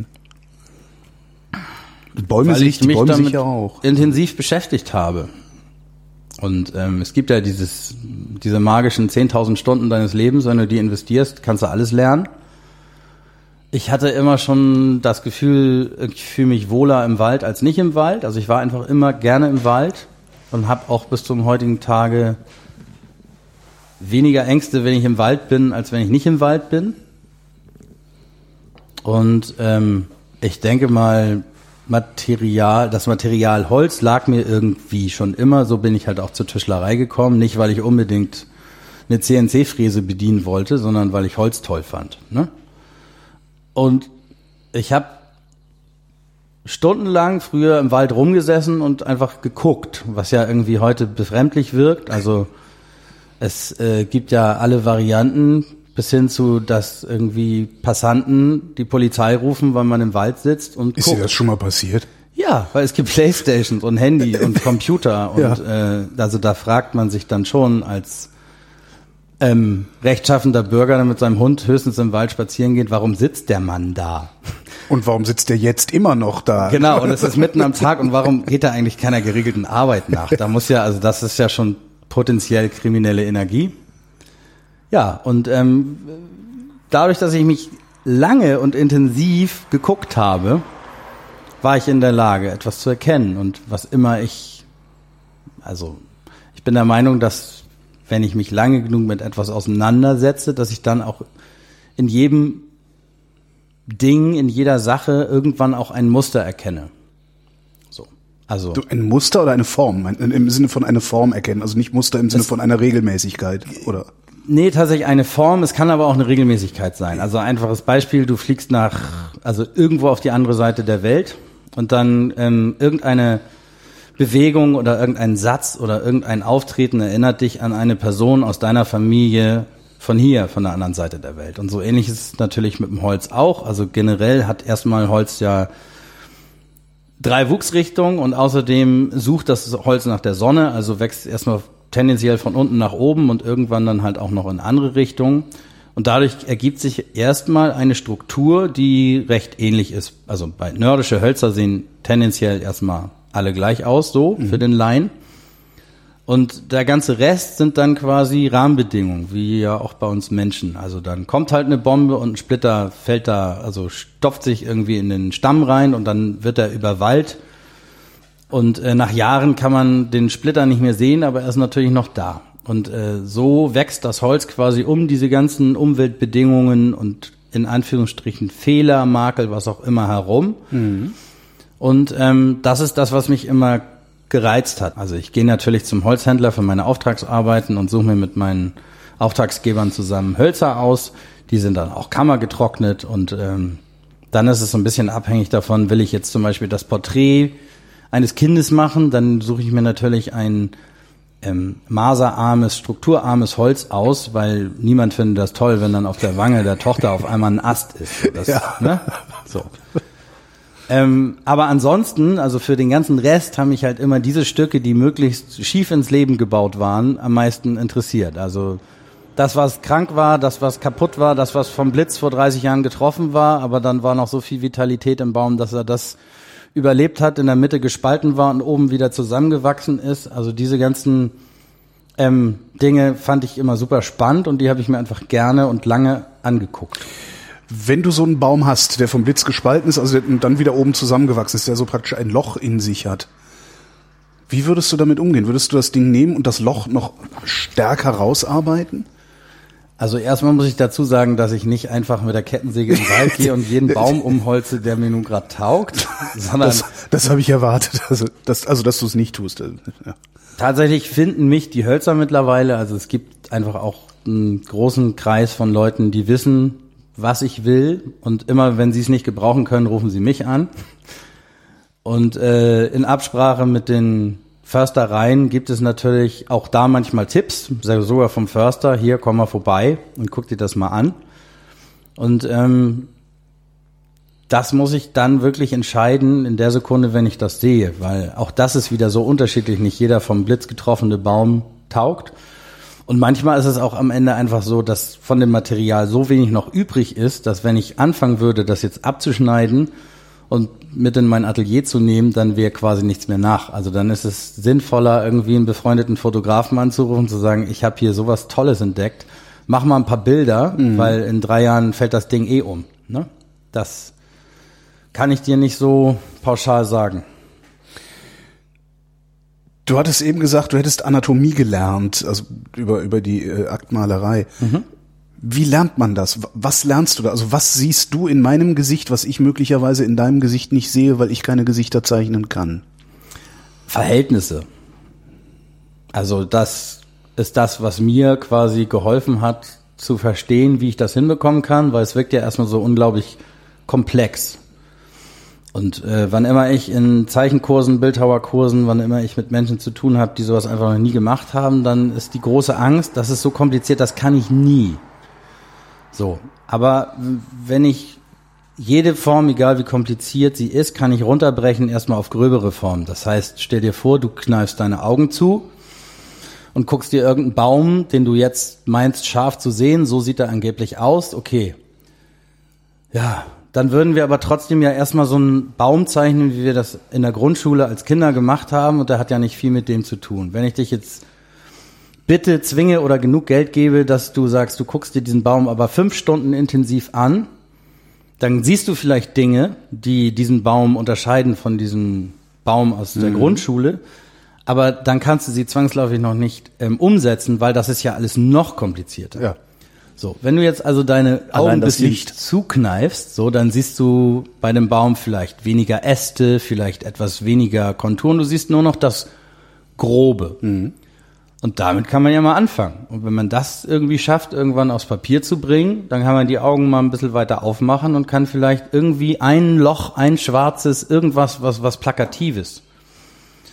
Die Bäume Weil sehe ich ich, die mich Bäume sehe damit ich ja auch. intensiv beschäftigt habe. Und ähm, es gibt ja dieses, diese magischen zehntausend Stunden deines Lebens, wenn du die investierst, kannst du alles lernen. Ich hatte immer schon das Gefühl, ich fühle mich wohler im Wald als nicht im Wald. Also ich war einfach immer gerne im Wald und habe auch bis zum heutigen Tage weniger Ängste, wenn ich im Wald bin, als wenn ich nicht im Wald bin. Und ähm, ich denke mal, Material, das Material Holz lag mir irgendwie schon immer. So bin ich halt auch zur Tischlerei gekommen. Nicht, weil ich unbedingt eine C N C-Fräse bedienen wollte, sondern weil ich Holz toll fand. Ne? Und ich habe stundenlang früher im Wald rumgesessen und einfach geguckt, was ja irgendwie heute befremdlich wirkt. Also es äh, gibt ja alle Varianten, bis hin zu, dass irgendwie Passanten die Polizei rufen, weil man im Wald sitzt und Ist guckt. dir das schon mal passiert? Ja, weil es gibt Playstations und Handy und Computer und Ja. äh, also da fragt man sich dann schon als ähm, rechtschaffender Bürger, der mit seinem Hund höchstens im Wald spazieren geht, warum sitzt der Mann da? Und warum sitzt der jetzt immer noch da? Genau, und es ist mitten am Tag und warum geht da eigentlich keiner geregelten Arbeit nach? Da muss ja, also das ist ja schon potenziell kriminelle Energie. Ja, und ähm, dadurch, dass ich mich lange und intensiv geguckt habe, war ich in der Lage, etwas zu erkennen. Und was immer ich, also ich bin der Meinung, dass wenn ich mich lange genug mit etwas auseinandersetze, dass ich dann auch in jedem Ding, in jeder Sache irgendwann auch ein Muster erkenne. So, also Du, ein Muster oder eine Form? Ein- Im Sinne von einer Form erkennen, also nicht Muster im Sinne von einer Regelmäßigkeit, oder? Nee, tatsächlich eine Form, es kann aber auch eine Regelmäßigkeit sein. Also einfaches Beispiel, du fliegst nach, also irgendwo auf die andere Seite der Welt und dann ähm, irgendeine Bewegung oder irgendein Satz oder irgendein Auftreten erinnert dich an eine Person aus deiner Familie von hier, von der anderen Seite der Welt. Und so ähnlich ist es natürlich mit dem Holz auch. Also generell hat erstmal Holz ja drei Wuchsrichtungen und außerdem sucht das Holz nach der Sonne, also wächst erstmal tendenziell von unten nach oben und irgendwann dann halt auch noch in andere Richtungen. Und dadurch ergibt sich erstmal eine Struktur, die recht ähnlich ist. Also bei nordische Hölzer sehen tendenziell erstmal alle gleich aus, so mhm. für den Laien. Und der ganze Rest sind dann quasi Rahmenbedingungen, wie ja auch bei uns Menschen. Also dann kommt halt eine Bombe und ein Splitter fällt da, also stopft sich irgendwie in den Stamm rein und dann wird er überwallt. Und äh, nach Jahren kann man den Splitter nicht mehr sehen, aber er ist natürlich noch da. Und äh, so wächst das Holz quasi um diese ganzen Umweltbedingungen und in Anführungsstrichen Fehler, Makel, was auch immer herum. Mhm. Und ähm, das ist das, was mich immer gereizt hat. Also ich gehe natürlich zum Holzhändler für meine Auftragsarbeiten und suche mir mit meinen Auftragsgebern zusammen Hölzer aus. Die sind dann auch kammergetrocknet und ähm, dann ist es so ein bisschen abhängig davon, will ich jetzt zum Beispiel das Porträt eines Kindes machen, dann suche ich mir natürlich ein ähm, maserarmes, strukturarmes Holz aus, weil niemand findet das toll, wenn dann auf der Wange der Tochter auf einmal ein Ast ist. Das, ja. ne? So. Ähm, aber ansonsten, also für den ganzen Rest haben mich halt immer diese Stücke, die möglichst schief ins Leben gebaut waren, am meisten interessiert. Also das, was krank war, das, was kaputt war, das, was vom Blitz vor dreißig Jahren getroffen war, aber dann war noch so viel Vitalität im Baum, dass er das überlebt hat, in der Mitte gespalten war und oben wieder zusammengewachsen ist. Also diese ganzen ähm, Dinge fand ich immer super spannend und die habe ich mir einfach gerne und lange angeguckt. Wenn du so einen Baum hast, der vom Blitz gespalten ist, also dann wieder oben zusammengewachsen ist, der so praktisch ein Loch in sich hat, wie würdest du damit umgehen? Würdest du das Ding nehmen und das Loch noch stärker rausarbeiten? Also erstmal muss ich dazu sagen, dass ich nicht einfach mit der Kettensäge in den Wald gehe und jeden Baum umholze, der mir nun gerade taugt, sondern das, das habe ich erwartet, also dass, also dass du es nicht tust. Ja. Tatsächlich finden mich die Hölzer mittlerweile, also es gibt einfach auch einen großen Kreis von Leuten, die wissen, was ich will und immer, wenn sie es nicht gebrauchen können, rufen sie mich an. Und äh, in Absprache mit den Förstereien gibt es natürlich auch da manchmal Tipps, sogar vom Förster, hier, komm mal vorbei und guck dir das mal an. Und ähm, das muss ich dann wirklich entscheiden in der Sekunde, wenn ich das sehe, weil auch das ist wieder so unterschiedlich, nicht jeder vom Blitz getroffene Baum taugt. Und manchmal ist es auch am Ende einfach so, dass von dem Material so wenig noch übrig ist, dass wenn ich anfangen würde, das jetzt abzuschneiden und mit in mein Atelier zu nehmen, dann wäre quasi nichts mehr nach. Also dann ist es sinnvoller, irgendwie einen befreundeten Fotografen anzurufen, zu sagen, ich habe hier sowas Tolles entdeckt, mach mal ein paar Bilder, mhm. weil in drei Jahren fällt das Ding eh um. Ne? Das kann ich dir nicht so pauschal sagen. Du hattest eben gesagt, du hättest Anatomie gelernt, also über über die äh, Aktmalerei. Mhm. Wie lernt man das? Was lernst du da? Also was siehst du in meinem Gesicht, was ich möglicherweise in deinem Gesicht nicht sehe, weil ich keine Gesichter zeichnen kann? Verhältnisse. Also das ist das, was mir quasi geholfen hat, zu verstehen, wie ich das hinbekommen kann, weil es wirkt ja erstmal so unglaublich komplex. Und äh, wann immer ich in Zeichenkursen, Bildhauerkursen, wann immer ich mit Menschen zu tun habe, die sowas einfach noch nie gemacht haben, dann ist die große Angst, das ist so kompliziert, das kann ich nie. So, aber wenn ich jede Form, egal wie kompliziert sie ist, kann ich runterbrechen erstmal auf gröbere Formen. Das heißt, stell dir vor, du kneifst deine Augen zu und guckst dir irgendeinen Baum, den du jetzt meinst scharf zu sehen, so sieht er angeblich aus, okay. Ja, dann würden wir aber trotzdem ja erstmal so einen Baum zeichnen, wie wir das in der Grundschule als Kinder gemacht haben, und der hat ja nicht viel mit dem zu tun. Wenn ich dich jetzt bitte zwinge oder genug Geld gebe, dass du sagst, du guckst dir diesen Baum aber fünf Stunden intensiv an, dann siehst du vielleicht Dinge, die diesen Baum unterscheiden von diesem Baum aus der mhm. Grundschule, aber dann kannst du sie zwangsläufig noch nicht ähm, umsetzen, weil das ist ja alles noch komplizierter. Ja. So, wenn du jetzt also deine Augen ein bisschen zukneifst, so, dann siehst du bei dem Baum vielleicht weniger Äste, vielleicht etwas weniger Konturen, du siehst nur noch das Grobe. Mhm. Und damit kann man ja mal anfangen. Und wenn man das irgendwie schafft, irgendwann aufs Papier zu bringen, dann kann man die Augen mal ein bisschen weiter aufmachen und kann vielleicht irgendwie ein Loch, ein schwarzes, irgendwas, was, was Plakatives.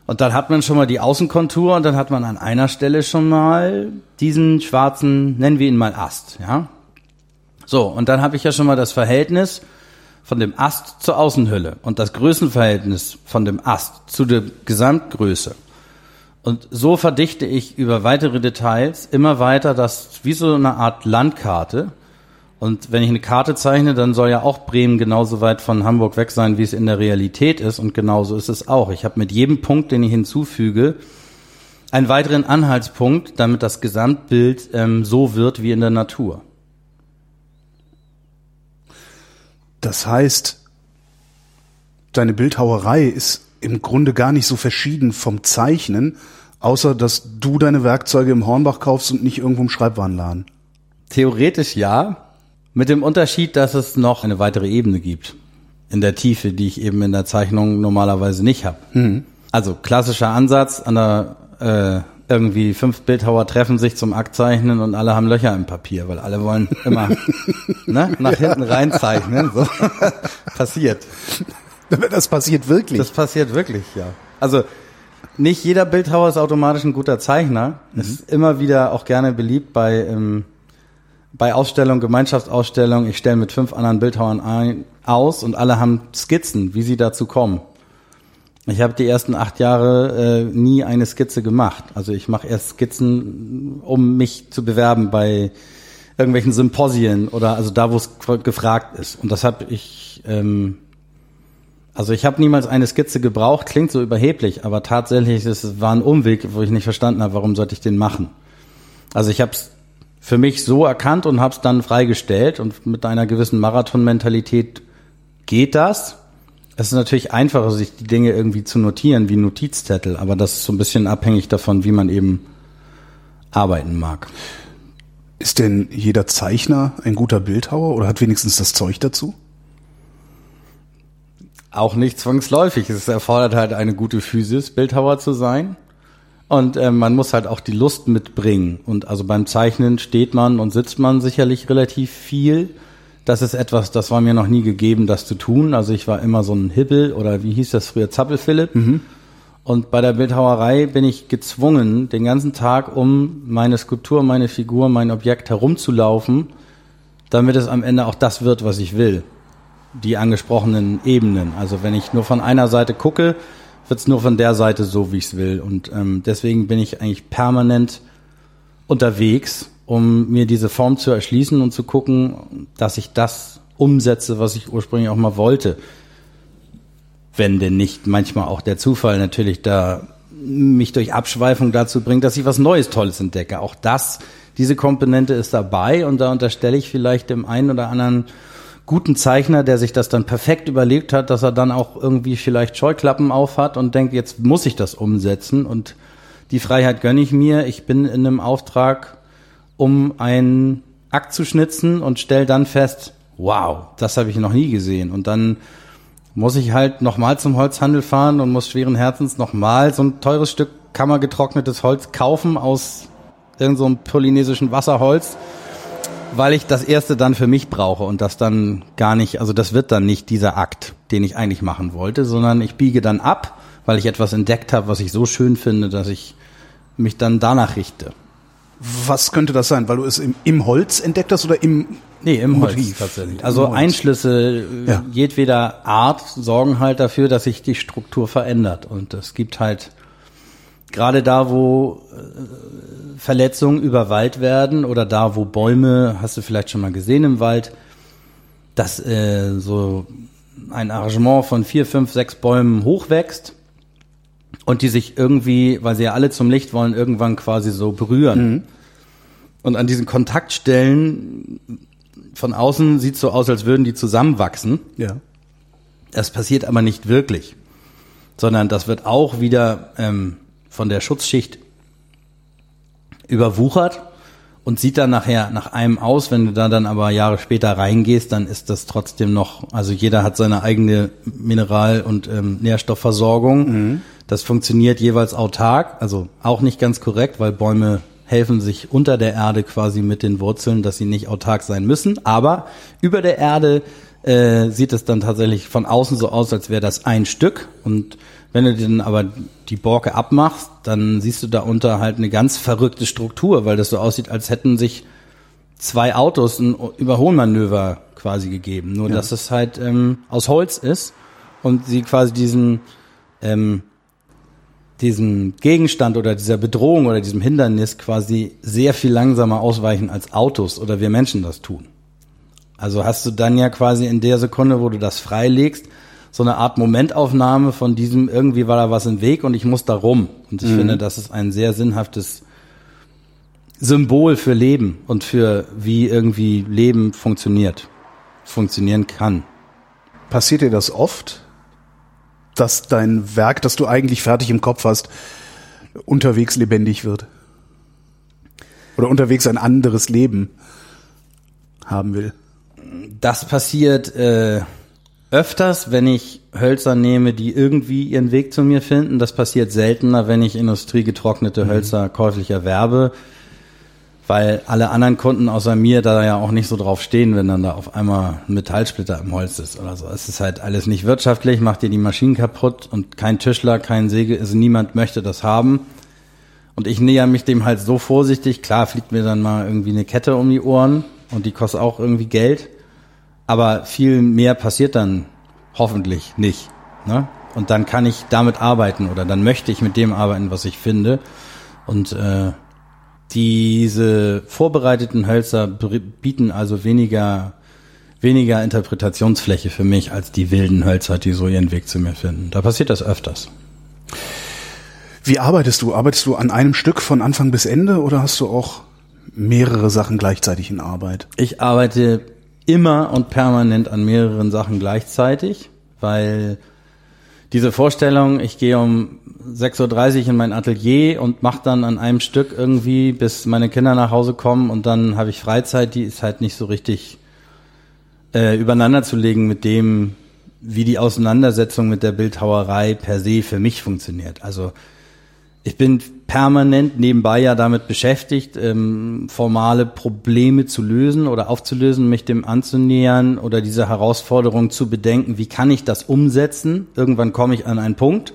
Und dann hat man schon mal die Außenkontur und dann hat man an einer Stelle schon mal diesen schwarzen, nennen wir ihn mal Ast, ja. So, und dann habe ich ja schon mal das Verhältnis von dem Ast zur Außenhülle und das Größenverhältnis von dem Ast zu der Gesamtgröße. Und so verdichte ich über weitere Details immer weiter das wie so eine Art Landkarte. Und wenn ich eine Karte zeichne, dann soll ja auch Bremen genauso weit von Hamburg weg sein, wie es in der Realität ist. Und genauso ist es auch. Ich habe mit jedem Punkt, den ich hinzufüge, einen weiteren Anhaltspunkt, damit das Gesamtbild ähm, so wird wie in der Natur. Das heißt, deine Bildhauerei ist im Grunde gar nicht so verschieden vom Zeichnen, außer dass du deine Werkzeuge im Hornbach kaufst und nicht irgendwo im Schreibwarenladen. Theoretisch ja, mit dem Unterschied, dass es noch eine weitere Ebene gibt in der Tiefe, die ich eben in der Zeichnung normalerweise nicht habe. Mhm. Also klassischer Ansatz, an der äh, irgendwie fünf Bildhauer treffen sich zum Aktzeichnen und alle haben Löcher im Papier, weil alle wollen immer ne, nach hinten reinzeichnen. So. Passiert. Das passiert wirklich. Das passiert wirklich, ja. Also nicht jeder Bildhauer ist automatisch ein guter Zeichner. Mhm. Ist immer wieder auch gerne beliebt bei ähm, bei Ausstellungen, Gemeinschaftsausstellungen. Ich stelle mit fünf anderen Bildhauern ein, aus und alle haben Skizzen, wie sie dazu kommen. Ich habe die ersten acht Jahre äh, nie eine Skizze gemacht. Also ich mache erst Skizzen, um mich zu bewerben bei irgendwelchen Symposien oder also da, wo es gefragt ist. Und das habe ich, ähm, also ich habe niemals eine Skizze gebraucht. Klingt so überheblich, aber tatsächlich es war ein Umweg, wo ich nicht verstanden habe, warum sollte ich den machen. Also ich habe es für mich so erkannt und habe es dann freigestellt und mit einer gewissen Marathon-Mentalität geht das. Es ist natürlich einfacher, sich die Dinge irgendwie zu notieren wie Notizzettel, aber das ist so ein bisschen abhängig davon, wie man eben arbeiten mag. Ist denn jeder Zeichner ein guter Bildhauer oder hat wenigstens das Zeug dazu? Auch nicht zwangsläufig. Es erfordert halt eine gute Physis, Bildhauer zu sein. Und äh, man muss halt auch die Lust mitbringen. Und also beim Zeichnen steht man und sitzt man sicherlich relativ viel. Das ist etwas, das war mir noch nie gegeben, das zu tun. Also ich war immer so ein Hibbel oder wie hieß das früher, Zappelphilipp. Mhm. Und bei der Bildhauerei bin ich gezwungen, den ganzen Tag um meine Skulptur, meine Figur, mein Objekt herumzulaufen, damit es am Ende auch das wird, was ich will. Die angesprochenen Ebenen. Also wenn ich nur von einer Seite gucke, wird es nur von der Seite so, wie ich es will. Und ähm, deswegen bin ich eigentlich permanent unterwegs, um mir diese Form zu erschließen und zu gucken, dass ich das umsetze, was ich ursprünglich auch mal wollte. Wenn denn nicht manchmal auch der Zufall natürlich da mich durch Abschweifung dazu bringt, dass ich was Neues, Tolles entdecke. Auch das, diese Komponente ist dabei und da unterstelle ich vielleicht dem einen oder anderen guten Zeichner, der sich das dann perfekt überlegt hat, dass er dann auch irgendwie vielleicht Scheuklappen auf hat und denkt, jetzt muss ich das umsetzen und die Freiheit gönne ich mir. Ich bin in einem Auftrag, um einen Akt zu schnitzen und stelle dann fest, wow, das habe ich noch nie gesehen. Und dann muss ich halt nochmal zum Holzhandel fahren und muss schweren Herzens nochmal so ein teures Stück kammergetrocknetes Holz kaufen aus irgend so einem polynesischen Wasserholz, weil ich das erste dann für mich brauche und das dann gar nicht, also das wird dann nicht dieser Akt, den ich eigentlich machen wollte, sondern ich biege dann ab, weil ich etwas entdeckt habe, was ich so schön finde, dass ich mich dann danach richte. Was könnte das sein? Weil du es im, im Holz entdeckt hast oder im Nee, im Motiv? Holz tatsächlich. Also Im Holz. Einschlüsse ja. jedweder Art sorgen halt dafür, dass sich die Struktur verändert. Und es gibt halt gerade da, wo äh, Verletzungen über Wald werden oder da, wo Bäume, hast du vielleicht schon mal gesehen im Wald, dass äh, so ein Arrangement von vier, fünf, sechs Bäumen hochwächst und die sich irgendwie, weil sie ja alle zum Licht wollen, irgendwann quasi so berühren. Mhm. Und an diesen Kontaktstellen von außen sieht es so aus, als würden die zusammenwachsen. Ja. Das passiert aber nicht wirklich, sondern das wird auch wieder ähm, von der Schutzschicht überwuchert und sieht dann nachher nach einem aus. Wenn du da dann aber Jahre später reingehst, dann ist das trotzdem noch, also jeder hat seine eigene Mineral- und ähm, Nährstoffversorgung. Mhm. Das funktioniert jeweils autark, also auch nicht ganz korrekt, weil Bäume helfen sich unter der Erde quasi mit den Wurzeln, dass sie nicht autark sein müssen. Aber über der Erde äh, sieht es dann tatsächlich von außen so aus, als wäre das ein Stück. Und Wenn du dann aber die Borke abmachst, dann siehst du da unter halt eine ganz verrückte Struktur, weil das so aussieht, als hätten sich zwei Autos ein Überholmanöver quasi gegeben. Nur, ja. dass es halt ähm, aus Holz ist und sie quasi diesen ähm, diesen Gegenstand oder dieser Bedrohung oder diesem Hindernis quasi sehr viel langsamer ausweichen als Autos oder wir Menschen das tun. Also hast du dann ja quasi in der Sekunde, wo du das freilegst, so eine Art Momentaufnahme von diesem, irgendwie war da was im Weg und ich muss da rum. Und ich mhm. finde, das ist ein sehr sinnhaftes Symbol für Leben und für wie irgendwie Leben funktioniert, funktionieren kann. Passiert dir das oft, dass dein Werk, das du eigentlich fertig im Kopf hast, unterwegs lebendig wird? Oder unterwegs ein anderes Leben haben will? Das passiert äh, öfters, wenn ich Hölzer nehme, die irgendwie ihren Weg zu mir finden. Das passiert seltener, wenn ich industriegetrocknete Hölzer käuflich erwerbe, weil alle anderen Kunden außer mir da ja auch nicht so drauf stehen, wenn dann da auf einmal ein Metallsplitter im Holz ist oder so. Es ist halt alles nicht wirtschaftlich, macht dir die Maschinen kaputt und kein Tischler, kein Säge, also niemand möchte das haben. Und ich näher mich dem halt so vorsichtig, klar fliegt mir dann mal irgendwie eine Kette um die Ohren und die kostet auch irgendwie Geld, aber viel mehr passiert dann hoffentlich nicht, ne? Und dann kann ich damit arbeiten oder dann möchte ich mit dem arbeiten, was ich finde. Und äh, diese vorbereiteten Hölzer bieten also weniger weniger Interpretationsfläche für mich als die wilden Hölzer, die so ihren Weg zu mir finden. Da passiert das öfters. Wie arbeitest du? Arbeitest du an einem Stück von Anfang bis Ende oder hast du auch mehrere Sachen gleichzeitig in Arbeit? Ich arbeite immer und permanent an mehreren Sachen gleichzeitig, weil diese Vorstellung, ich gehe um sechs Uhr dreißig in mein Atelier und mache dann an einem Stück irgendwie, bis meine Kinder nach Hause kommen und dann habe ich Freizeit, die ist halt nicht so richtig äh, übereinander zu legen mit dem, wie die Auseinandersetzung mit der Bildhauerei per se für mich funktioniert. Also ich bin permanent nebenbei ja damit beschäftigt, ähm, formale Probleme zu lösen oder aufzulösen, mich dem anzunähern oder diese Herausforderung zu bedenken, wie kann ich das umsetzen? Irgendwann komme ich an einen Punkt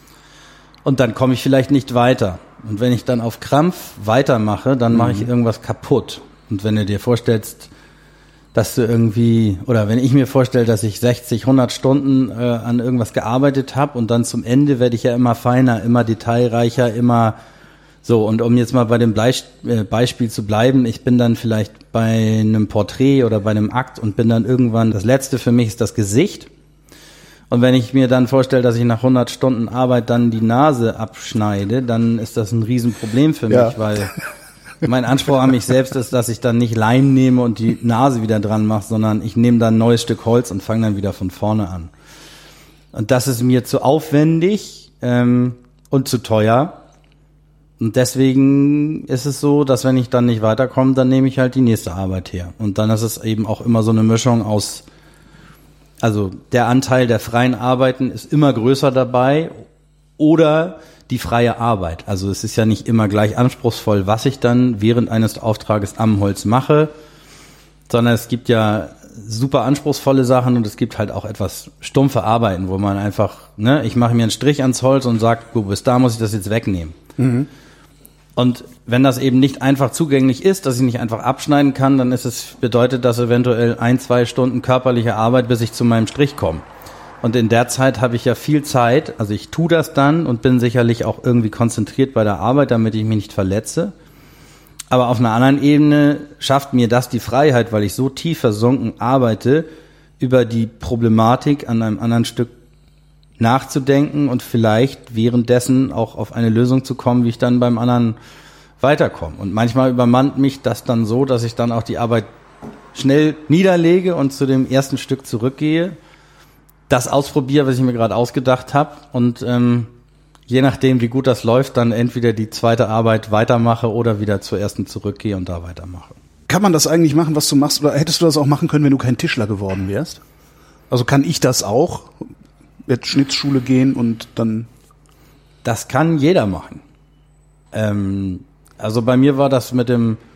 und dann komme ich vielleicht nicht weiter. Und wenn ich dann auf Krampf weitermache, dann mache ich irgendwas kaputt. Und wenn du dir vorstellst, dass du irgendwie, oder wenn ich mir vorstelle, dass ich sechzig, hundert Stunden äh, an irgendwas gearbeitet habe und dann zum Ende werde ich ja immer feiner, immer detailreicher, immer so. Und um jetzt mal bei dem Bleist- äh, Beispiel zu bleiben, ich bin dann vielleicht bei einem Porträt oder bei einem Akt und bin dann irgendwann, das Letzte für mich ist das Gesicht. Und wenn ich mir dann vorstelle, dass ich nach hundert Stunden Arbeit dann die Nase abschneide, dann ist das ein Riesenproblem für mich, ja. weil mein Anspruch an mich selbst ist, dass ich dann nicht Leim nehme und die Nase wieder dran mache, sondern ich nehme dann ein neues Stück Holz und fange dann wieder von vorne an. Und das ist mir zu aufwendig ähm, und zu teuer. Und deswegen ist es so, dass wenn ich dann nicht weiterkomme, dann nehme ich halt die nächste Arbeit her. Und dann ist es eben auch immer so eine Mischung aus, also der Anteil der freien Arbeiten ist immer größer dabei oder die freie Arbeit. Also es ist ja nicht immer gleich anspruchsvoll, was ich dann während eines Auftrages am Holz mache, sondern es gibt ja super anspruchsvolle Sachen und es gibt halt auch etwas stumpfe Arbeiten, wo man einfach, ne, ich mache mir einen Strich ans Holz und sage, du, bis da muss ich das jetzt wegnehmen. Mhm. Und wenn das eben nicht einfach zugänglich ist, dass ich nicht einfach abschneiden kann, dann ist es, bedeutet das eventuell ein, zwei Stunden körperliche Arbeit, bis ich zu meinem Strich komme. Und in der Zeit habe ich ja viel Zeit, also ich tue das dann und bin sicherlich auch irgendwie konzentriert bei der Arbeit, damit ich mich nicht verletze. Aber auf einer anderen Ebene schafft mir das die Freiheit, weil ich so tief versunken arbeite, über die Problematik an einem anderen Stück nachzudenken und vielleicht währenddessen auch auf eine Lösung zu kommen, wie ich dann beim anderen weiterkomme. Und manchmal übermannt mich das dann so, dass ich dann auch die Arbeit schnell niederlege und zu dem ersten Stück zurückgehe, das ausprobiere, was ich mir gerade ausgedacht habe und ähm, je nachdem, wie gut das läuft, dann entweder die zweite Arbeit weitermache oder wieder zur ersten zurückgehe und da weitermache. Kann man das eigentlich machen, was du machst, oder hättest du das auch machen können, wenn du kein Tischler geworden wärst? Also kann ich das auch? Jetzt Schnitzschule gehen und dann... Das kann jeder machen. Ähm, also bei mir war das mit dem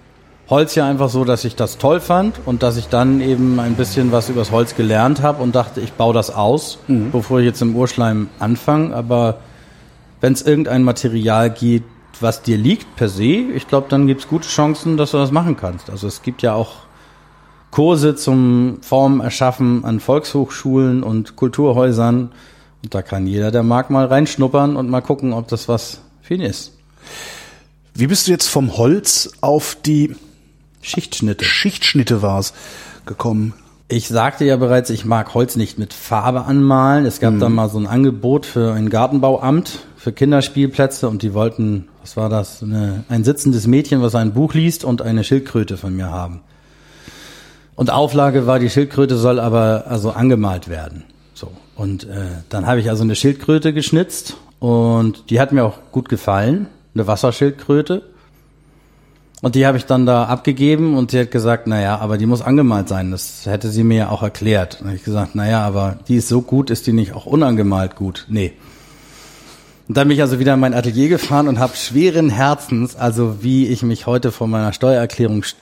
Holz ja einfach so, dass ich das toll fand und dass ich dann eben ein bisschen was übers Holz gelernt habe und dachte, ich baue das aus, mhm. bevor ich jetzt im Urschleim anfange. Aber wenn es irgendein Material gibt, was dir liegt per se, ich glaube, dann gibt es gute Chancen, dass du das machen kannst. Also es gibt ja auch Kurse zum Formen erschaffen an Volkshochschulen und Kulturhäusern. Und da kann jeder, der mag, mal reinschnuppern und mal gucken, ob das was für ihn ist. Wie bist du jetzt vom Holz auf die Schichtschnitte. Schichtschnitte war's gekommen? Ich sagte ja bereits, ich mag Holz nicht mit Farbe anmalen. Es gab mhm. dann mal so ein Angebot für ein Gartenbauamt, für Kinderspielplätze und die wollten, was war das, eine, ein sitzendes Mädchen, was ein Buch liest und eine Schildkröte von mir haben. Und Auflage war, die Schildkröte soll aber also angemalt werden. So. Und äh, dann habe ich also eine Schildkröte geschnitzt und die hat mir auch gut gefallen, eine Wasserschildkröte. Und die habe ich dann da abgegeben und sie hat gesagt, naja, aber die muss angemalt sein. Das hätte sie mir ja auch erklärt. Und habe ich gesagt, naja, aber die ist so gut, ist die nicht auch unangemalt gut? Nee. Und dann bin ich also wieder in mein Atelier gefahren und habe schweren Herzens, also wie ich mich heute vor meiner Steuererklärung, st-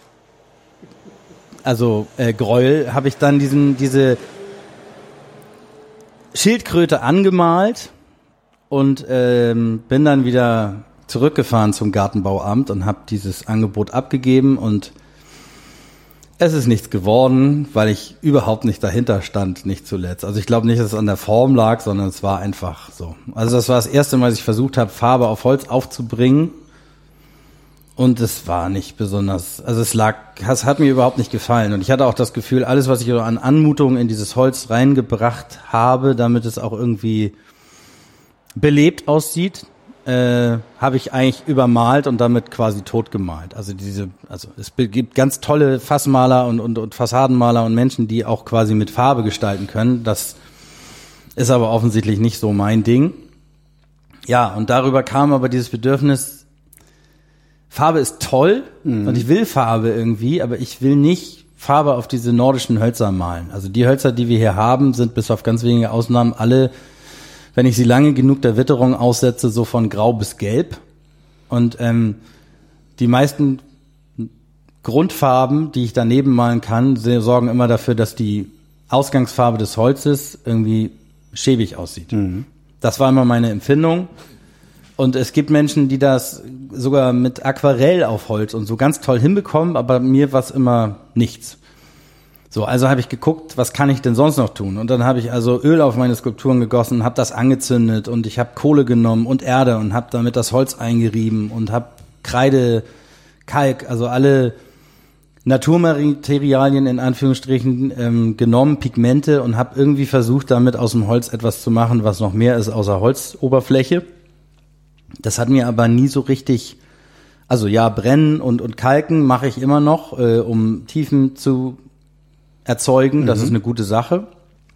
also äh, gräuel, habe ich dann diesen diese Schildkröte angemalt und ähm, bin dann wieder zurückgefahren zum Gartenbauamt und habe dieses Angebot abgegeben und es ist nichts geworden, weil ich überhaupt nicht dahinter stand, nicht zuletzt. Also ich glaube nicht, dass es an der Form lag, sondern es war einfach so. Also das war das erste Mal, dass ich versucht habe, Farbe auf Holz aufzubringen und es war nicht besonders, also es lag, es hat mir überhaupt nicht gefallen und ich hatte auch das Gefühl, alles, was ich an Anmutung in dieses Holz reingebracht habe, damit es auch irgendwie belebt aussieht, Äh, habe ich eigentlich übermalt und damit quasi totgemalt. Also diese, also es gibt ganz tolle Fassmaler und, und, und Fassadenmaler und Menschen, die auch quasi mit Farbe gestalten können. Das ist aber offensichtlich nicht so mein Ding. Ja, und darüber kam aber dieses Bedürfnis, Farbe ist toll mhm. und ich will Farbe irgendwie, aber ich will nicht Farbe auf diese nordischen Hölzer malen. Also die Hölzer, die wir hier haben, sind bis auf ganz wenige Ausnahmen alle, wenn ich sie lange genug der Witterung aussetze, so von grau bis gelb. Und ähm, die meisten Grundfarben, die ich daneben malen kann, sorgen immer dafür, dass die Ausgangsfarbe des Holzes irgendwie schäbig aussieht. Mhm. Das war immer meine Empfindung. Und es gibt Menschen, die das sogar mit Aquarell auf Holz und so ganz toll hinbekommen, aber mir war es immer nichts. So, also habe ich geguckt, was kann ich denn sonst noch tun? Und dann habe ich also Öl auf meine Skulpturen gegossen, habe das angezündet und ich habe Kohle genommen und Erde und habe damit das Holz eingerieben und habe Kreide, Kalk, also alle Naturmaterialien in Anführungsstrichen ähm, genommen, Pigmente und habe irgendwie versucht, damit aus dem Holz etwas zu machen, was noch mehr ist außer Holzoberfläche. Das hat mir aber nie so richtig, also ja, brennen und, und kalken mache ich immer noch, äh, um Tiefen zu erzeugen, das mhm. ist eine gute Sache.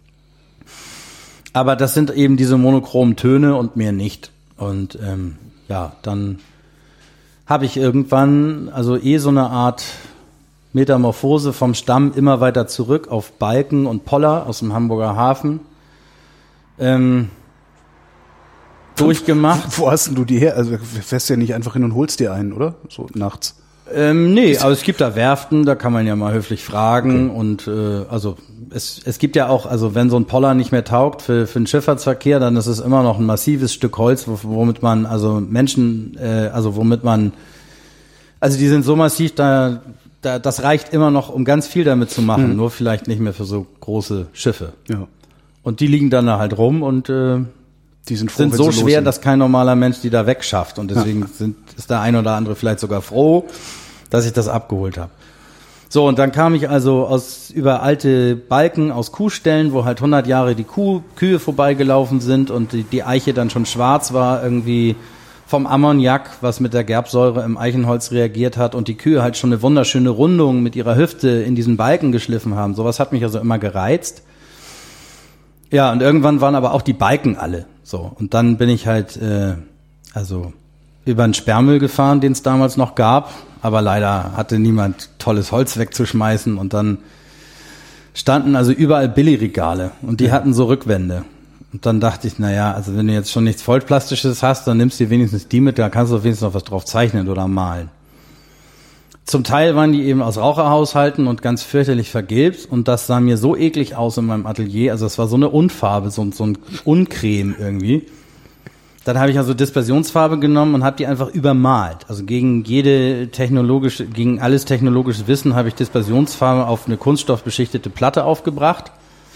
Aber das sind eben diese monochromen Töne und mehr nicht. Und ähm, ja, dann habe ich irgendwann also eh so eine Art Metamorphose vom Stamm immer weiter zurück auf Balken und Poller aus dem Hamburger Hafen ähm, durchgemacht. Wo hast denn du die her? Also fährst ja nicht einfach hin und holst dir einen, oder? So nachts. Ähm, nee, aber es gibt da Werften, da kann man ja mal höflich fragen okay. und äh, also es es gibt ja auch, also wenn so ein Poller nicht mehr taugt für für den Schifffahrtsverkehr, dann ist es immer noch ein massives Stück Holz, womit man also Menschen, äh, also womit man, also die sind so massiv, da, da das reicht immer noch, um ganz viel damit zu machen, hm. nur vielleicht nicht mehr für so große Schiffe. Ja. Und die liegen dann da halt rum und äh, die sind, froh, sind so schwer, dass kein normaler Mensch die da wegschafft. Und deswegen ja. sind, ist der ein oder andere vielleicht sogar froh, dass ich das abgeholt habe. So, und dann kam ich also aus über alte Balken aus Kuhställen, wo halt hundert Jahre die Kuh, Kühe vorbeigelaufen sind und die, die Eiche dann schon schwarz war, irgendwie vom Ammoniak, was mit der Gerbsäure im Eichenholz reagiert hat und die Kühe halt schon eine wunderschöne Rundung mit ihrer Hüfte in diesen Balken geschliffen haben. Sowas hat mich also immer gereizt. Ja, und irgendwann waren aber auch die Balken alle. So, und dann bin ich halt äh, also über den Sperrmüll gefahren, den es damals noch gab, aber leider hatte niemand tolles Holz wegzuschmeißen und dann standen also überall Billigregale und die ja. hatten so Rückwände. Und dann dachte ich, naja, also wenn du jetzt schon nichts Vollplastisches hast, dann nimmst du wenigstens die mit, da kannst du wenigstens noch was drauf zeichnen oder malen. Zum Teil waren die eben aus Raucherhaushalten und ganz fürchterlich vergilbt und das sah mir so eklig aus in meinem Atelier. Also es war so eine Unfarbe, so, so ein Uncreme irgendwie. Dann habe ich also Dispersionsfarbe genommen und habe die einfach übermalt. Also gegen jede technologische, gegen alles technologische Wissen habe ich Dispersionsfarbe auf eine kunststoffbeschichtete Platte aufgebracht.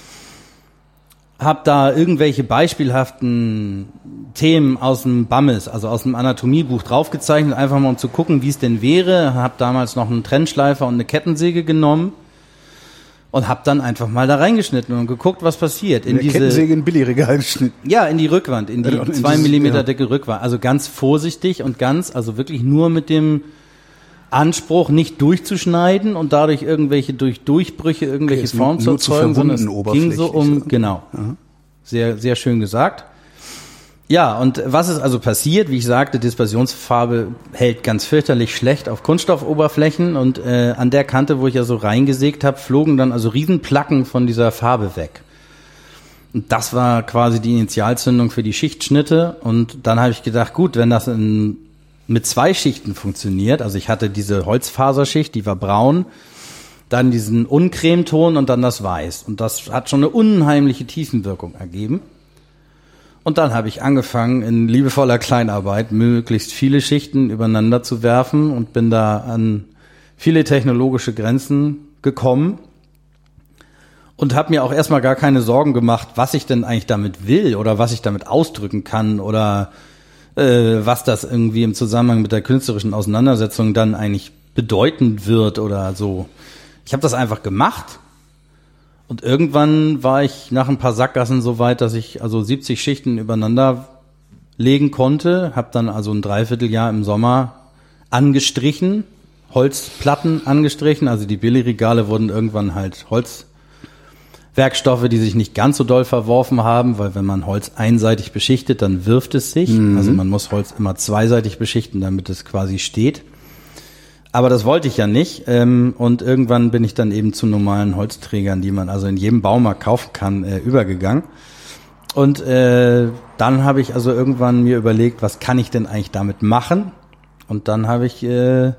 Habe da irgendwelche beispielhaften Themen aus dem Bammes, also aus dem Anatomiebuch draufgezeichnet, einfach mal um zu gucken, wie es denn wäre. Habe damals noch einen Trennschleifer und eine Kettensäge genommen und habe dann einfach mal da reingeschnitten und geguckt, was passiert. In eine diese Kettensäge in Billigregal geschnitten. Ja, in die Rückwand, in die Ja, in zwei dieses- Millimeter ja. dicke Rückwand. Also ganz vorsichtig und ganz, also wirklich nur mit dem Anspruch, nicht durchzuschneiden und dadurch irgendwelche durch Durchbrüche irgendwelche Okay, Formen nur- zu nur zu erzeugen, sondern verwunden es ging so um, oberflächlich. genau, sehr, sehr schön gesagt. Ja, und was ist also passiert? Wie ich sagte, Dispersionsfarbe hält ganz fürchterlich schlecht auf Kunststoffoberflächen und äh, an der Kante, wo ich ja so reingesägt habe, flogen dann also Riesenplacken von dieser Farbe weg. Und das war quasi die Initialzündung für die Schichtschnitte und dann habe ich gedacht, gut, wenn das in, mit zwei Schichten funktioniert, also ich hatte diese Holzfaserschicht, die war braun, dann diesen Uncremeton und dann das Weiß und das hat schon eine unheimliche Tiefenwirkung ergeben. Und dann habe ich angefangen, in liebevoller Kleinarbeit möglichst viele Schichten übereinander zu werfen und bin da an viele technologische Grenzen gekommen und habe mir auch erstmal gar keine Sorgen gemacht, was ich denn eigentlich damit will oder was ich damit ausdrücken kann oder äh, was das irgendwie im Zusammenhang mit der künstlerischen Auseinandersetzung dann eigentlich bedeuten wird oder so. Ich habe das einfach gemacht. Und irgendwann war ich nach ein paar Sackgassen so weit, dass ich also siebzig Schichten übereinander legen konnte. Habe dann also ein Dreivierteljahr im Sommer angestrichen, Holzplatten angestrichen. Also die Billigregale wurden irgendwann halt Holzwerkstoffe, die sich nicht ganz so doll verworfen haben, weil wenn man Holz einseitig beschichtet, dann wirft es sich. Mhm. Also man muss Holz immer zweiseitig beschichten, damit es quasi steht. Aber das wollte ich ja nicht. Ähm, und irgendwann bin ich dann eben zu normalen Holzträgern, die man also in jedem Baumarkt kaufen kann, äh, übergegangen. Und äh, dann habe ich also irgendwann mir überlegt, was kann ich denn eigentlich damit machen? Und dann habe ich äh,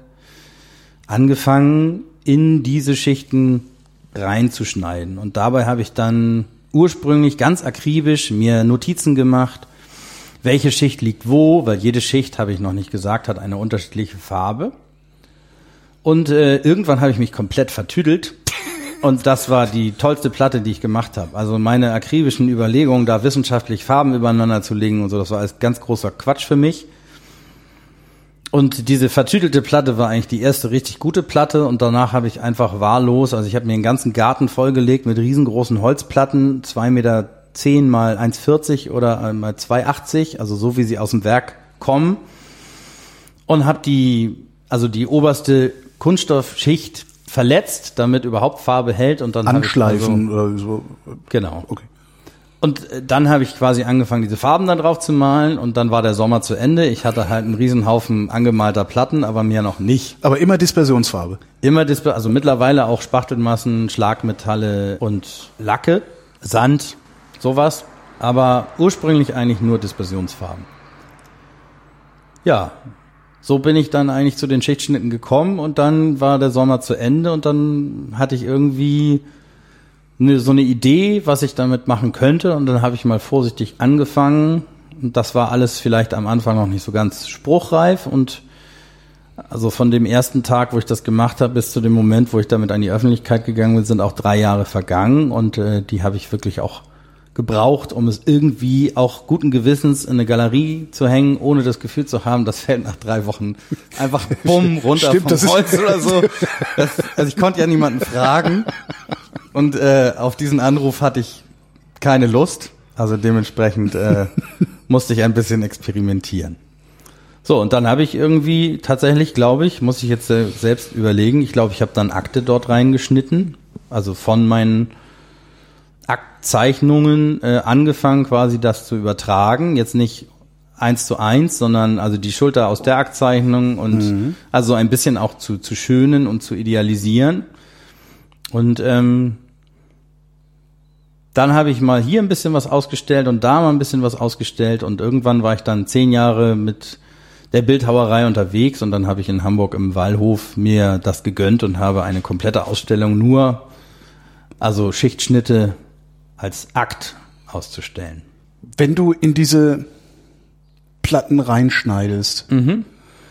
angefangen, in diese Schichten reinzuschneiden. Und dabei habe ich dann ursprünglich ganz akribisch mir Notizen gemacht, welche Schicht liegt wo, weil jede Schicht, habe ich noch nicht gesagt, hat eine unterschiedliche Farbe. Und äh, irgendwann habe ich mich komplett vertüdelt und das war die tollste Platte, die ich gemacht habe. Also meine akribischen Überlegungen, da wissenschaftlich Farben übereinander zu legen und so, das war alles ganz großer Quatsch für mich. Und diese vertüdelte Platte war eigentlich die erste richtig gute Platte und danach habe ich einfach wahllos, also ich habe mir den ganzen Garten vollgelegt mit riesengroßen Holzplatten, zwei Meter zehn mal eins vierzig oder mal zwei achtzig, also so wie sie aus dem Werk kommen und habe die, also die oberste Kunststoffschicht verletzt, damit überhaupt Farbe hält und dann Anschleifen also, oder so. Genau. Okay. Und dann habe ich quasi angefangen, diese Farben da drauf zu malen und dann war der Sommer zu Ende. Ich hatte halt einen Riesenhaufen angemalter Platten, aber mehr noch nicht. Aber immer Dispersionsfarbe. Immer Disper, also mittlerweile auch Spachtelmassen, Schlagmetalle und Lacke, Sand, sowas. Aber ursprünglich eigentlich nur Dispersionsfarben. Ja. So bin ich dann eigentlich zu den Schichtschnitten gekommen und dann war der Sommer zu Ende und dann hatte ich irgendwie eine, so eine Idee, was ich damit machen könnte und dann habe ich mal vorsichtig angefangen und das war alles vielleicht am Anfang noch nicht so ganz spruchreif und also von dem ersten Tag, wo ich das gemacht habe, bis zu dem Moment, wo ich damit an die Öffentlichkeit gegangen bin, sind auch drei Jahre vergangen und äh, die habe ich wirklich auch gebraucht, um es irgendwie auch guten Gewissens in eine Galerie zu hängen, ohne das Gefühl zu haben, das fällt nach drei Wochen einfach bumm runter Stimmt, vom das ist- Holz oder so. Das, also ich konnte ja niemanden fragen und äh, auf diesen Anruf hatte ich keine Lust, also dementsprechend äh, musste ich ein bisschen experimentieren. So, und dann habe ich irgendwie tatsächlich, glaube ich, muss ich jetzt äh, selbst überlegen, ich glaube, ich habe dann Akte dort reingeschnitten, also von meinen Aktzeichnungen äh, angefangen, quasi das zu übertragen. Jetzt nicht eins zu eins, sondern also die Schulter aus der Aktzeichnung und mhm. also ein bisschen auch zu, zu schönen und zu idealisieren. Und ähm, dann habe ich mal hier ein bisschen was ausgestellt und da mal ein bisschen was ausgestellt und irgendwann war ich dann zehn Jahre mit der Bildhauerei unterwegs und dann habe ich in Hamburg im Wallhof mir das gegönnt und habe eine komplette Ausstellung nur, also Schichtschnitte als Akt auszustellen. Wenn du in diese Platten reinschneidest, mhm.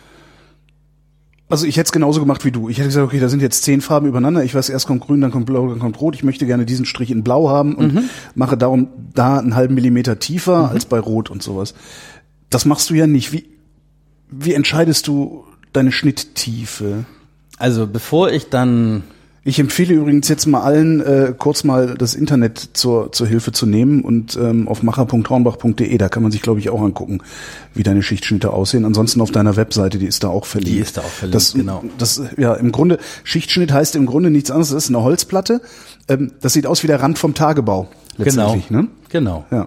also ich hätte es genauso gemacht wie du. Ich hätte gesagt, okay, da sind jetzt zehn Farben übereinander. Ich weiß, erst kommt grün, dann kommt blau, dann kommt rot. Ich möchte gerne diesen Strich in blau haben und mhm. mache darum da einen halben Millimeter tiefer mhm. als bei rot und sowas. Das machst du ja nicht. Wie, wie entscheidest du deine Schnitttiefe? Also bevor ich dann... Ich empfehle übrigens jetzt mal allen, äh, kurz mal das Internet zur zur Hilfe zu nehmen und ähm, auf macher punkt hornbach punkt de, da kann man sich, glaube ich, auch angucken, wie deine Schichtschnitte aussehen. Ansonsten auf deiner Webseite, die ist da auch verlinkt. Die ist da auch verlinkt, das, genau. Das, ja, im Grunde, Schichtschnitt heißt im Grunde nichts anderes, das ist eine Holzplatte. Ähm, das sieht aus wie der Rand vom Tagebau, letztendlich. Genau, ne? genau. Ja.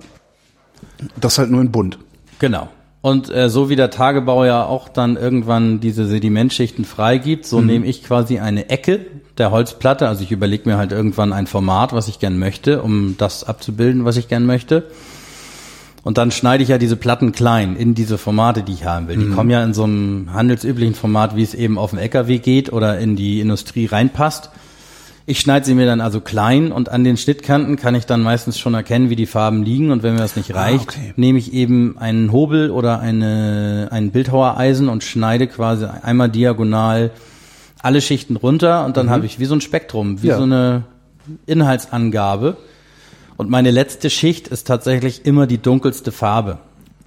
Das halt nur in bunt. Genau. Und äh, so wie der Tagebau ja auch dann irgendwann diese Sedimentschichten freigibt, so mhm. nehme ich quasi eine Ecke der Holzplatte. Also ich überlege mir halt irgendwann ein Format, was ich gern möchte, um das abzubilden, was ich gern möchte. Und dann schneide ich ja diese Platten klein in diese Formate, die ich haben will. Die mhm. kommen ja in so einem handelsüblichen Format, wie es eben auf dem L K W geht oder in die Industrie reinpasst. Ich schneide sie mir dann also klein und an den Schnittkanten kann ich dann meistens schon erkennen, wie die Farben liegen. Und wenn mir das nicht reicht, ah, okay. nehme ich eben einen Hobel oder eine, ein Bildhauereisen und schneide quasi einmal diagonal alle Schichten runter. Und dann mhm. habe ich wie so ein Spektrum, wie ja. so eine Inhaltsangabe. Und meine letzte Schicht ist tatsächlich immer die dunkelste Farbe.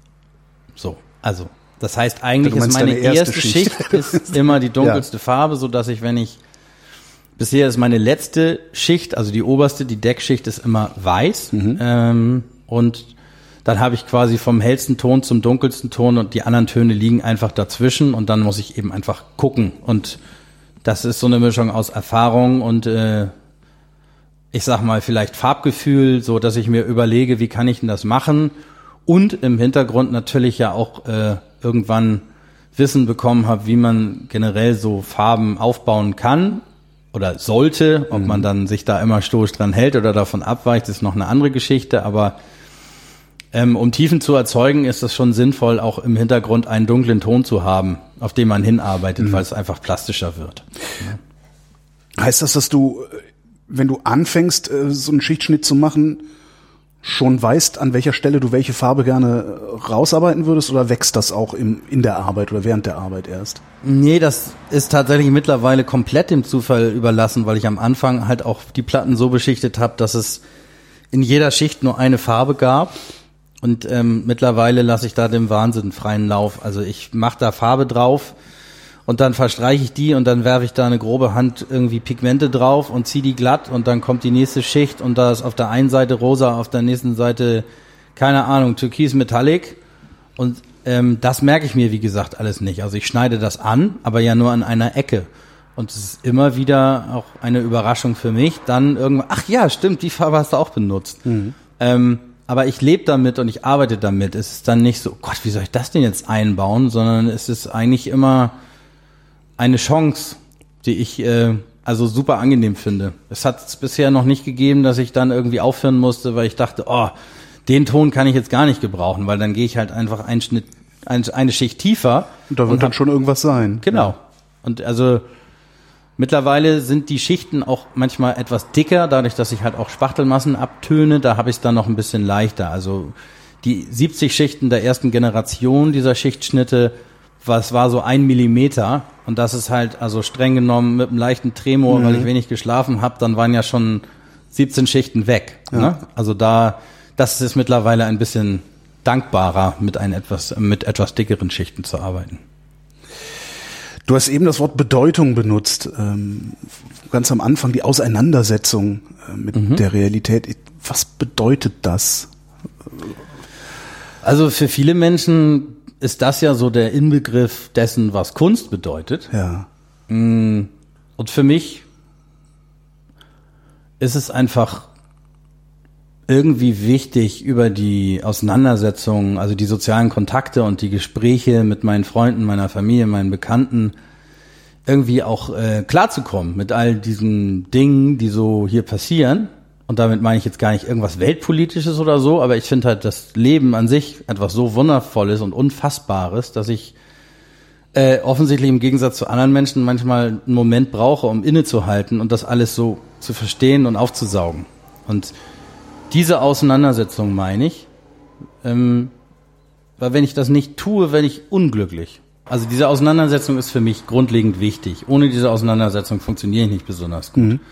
So, also das heißt eigentlich ist meine erste, erste Schicht, Schicht ist immer die dunkelste ja. Farbe, so dass ich, wenn ich bisher ist meine letzte Schicht, also die oberste, die Deckschicht ist immer weiß. Mhm. Ähm, und dann habe ich quasi vom hellsten Ton zum dunkelsten Ton und die anderen Töne liegen einfach dazwischen und dann muss ich eben einfach gucken. Und das ist so eine Mischung aus Erfahrung und äh, ich sag mal vielleicht Farbgefühl, so dass ich mir überlege, wie kann ich denn das machen? Und im Hintergrund natürlich ja auch äh, irgendwann Wissen bekommen habe, wie man generell so Farben aufbauen kann. Oder sollte, ob man dann sich da immer stoisch dran hält oder davon abweicht, ist noch eine andere Geschichte. Aber ähm, um Tiefen zu erzeugen, ist es schon sinnvoll, auch im Hintergrund einen dunklen Ton zu haben, auf den man hinarbeitet, mhm. weil es einfach plastischer wird. Ja. Heißt das, dass du, wenn du anfängst, so einen Schichtschnitt zu machen, schon weißt, an welcher Stelle du welche Farbe gerne rausarbeiten würdest, oder wächst das auch im, in der Arbeit oder während der Arbeit erst? Nee, das ist tatsächlich mittlerweile komplett dem Zufall überlassen, weil ich am Anfang halt auch die Platten so beschichtet habe, dass es in jeder Schicht nur eine Farbe gab. Und ähm, mittlerweile lasse ich da dem Wahnsinn freien Lauf. Also ich mache da Farbe drauf und dann verstreiche ich die und dann werfe ich da eine grobe Hand irgendwie Pigmente drauf und ziehe die glatt und dann kommt die nächste Schicht und da ist auf der einen Seite rosa, auf der nächsten Seite, keine Ahnung, Türkis Metallic und ähm, das merke ich mir, wie gesagt, alles nicht. Also ich schneide das an, aber ja nur an einer Ecke und es ist immer wieder auch eine Überraschung für mich, dann irgendwann, ach ja, stimmt, die Farbe hast du auch benutzt. Mhm. Ähm, aber ich lebe damit und ich arbeite damit. Es ist dann nicht so, oh Gott, wie soll ich das denn jetzt einbauen, sondern es ist eigentlich immer eine Chance, die ich äh, also super angenehm finde. Es hat es bisher noch nicht gegeben, dass ich dann irgendwie aufhören musste, weil ich dachte, oh, den Ton kann ich jetzt gar nicht gebrauchen, weil dann gehe ich halt einfach einen Schnitt, ein, eine Schicht tiefer. Und da wird und dann hab, schon irgendwas sein. Genau. Ja. Und also mittlerweile sind die Schichten auch manchmal etwas dicker, dadurch, dass ich halt auch Spachtelmassen abtöne, da habe ich es dann noch ein bisschen leichter. Also die siebzig Schichten der ersten Generation dieser Schichtschnitte, was war so ein Millimeter und das ist halt also streng genommen mit einem leichten Tremor, mhm. weil ich wenig geschlafen habe, dann waren ja schon siebzehn Schichten weg. Ja. Ne? Also da, das ist mittlerweile ein bisschen dankbarer, mit ein etwas, mit etwas dickeren Schichten zu arbeiten. Du hast eben das Wort Bedeutung benutzt, ähm, ganz am Anfang die Auseinandersetzung äh, mit mhm. der Realität. Was bedeutet das? Also für viele Menschen ist das ja so der Inbegriff dessen, was Kunst bedeutet. Ja. Und für mich ist es einfach irgendwie wichtig, über die Auseinandersetzungen, also die sozialen Kontakte und die Gespräche mit meinen Freunden, meiner Familie, meinen Bekannten, irgendwie auch äh, klarzukommen mit all diesen Dingen, die so hier passieren. Und damit meine ich jetzt gar nicht irgendwas Weltpolitisches oder so, aber ich finde halt das Leben an sich etwas so Wundervolles und Unfassbares, dass ich äh, offensichtlich im Gegensatz zu anderen Menschen manchmal einen Moment brauche, um innezuhalten und das alles so zu verstehen und aufzusaugen. Und diese Auseinandersetzung meine ich, ähm, weil wenn ich das nicht tue, werde ich unglücklich. Also diese Auseinandersetzung ist für mich grundlegend wichtig. Ohne diese Auseinandersetzung funktioniere ich nicht besonders gut. Mhm.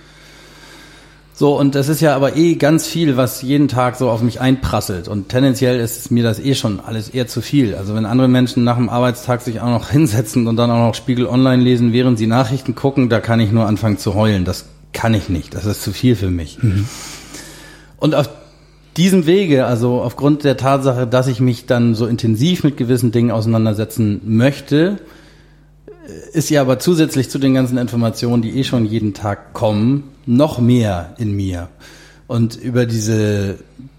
So, und das ist ja aber eh ganz viel, was jeden Tag so auf mich einprasselt. Und tendenziell ist mir das eh schon alles eher zu viel. Also wenn andere Menschen nach dem Arbeitstag sich auch noch hinsetzen und dann auch noch Spiegel Online lesen, während sie Nachrichten gucken, da kann ich nur anfangen zu heulen. Das kann ich nicht. Das ist zu viel für mich. Mhm. Und auf diesem Wege, also aufgrund der Tatsache, dass ich mich dann so intensiv mit gewissen Dingen auseinandersetzen möchte, ist ja aber zusätzlich zu den ganzen Informationen, die eh schon jeden Tag kommen, noch mehr in mir. Und über diese,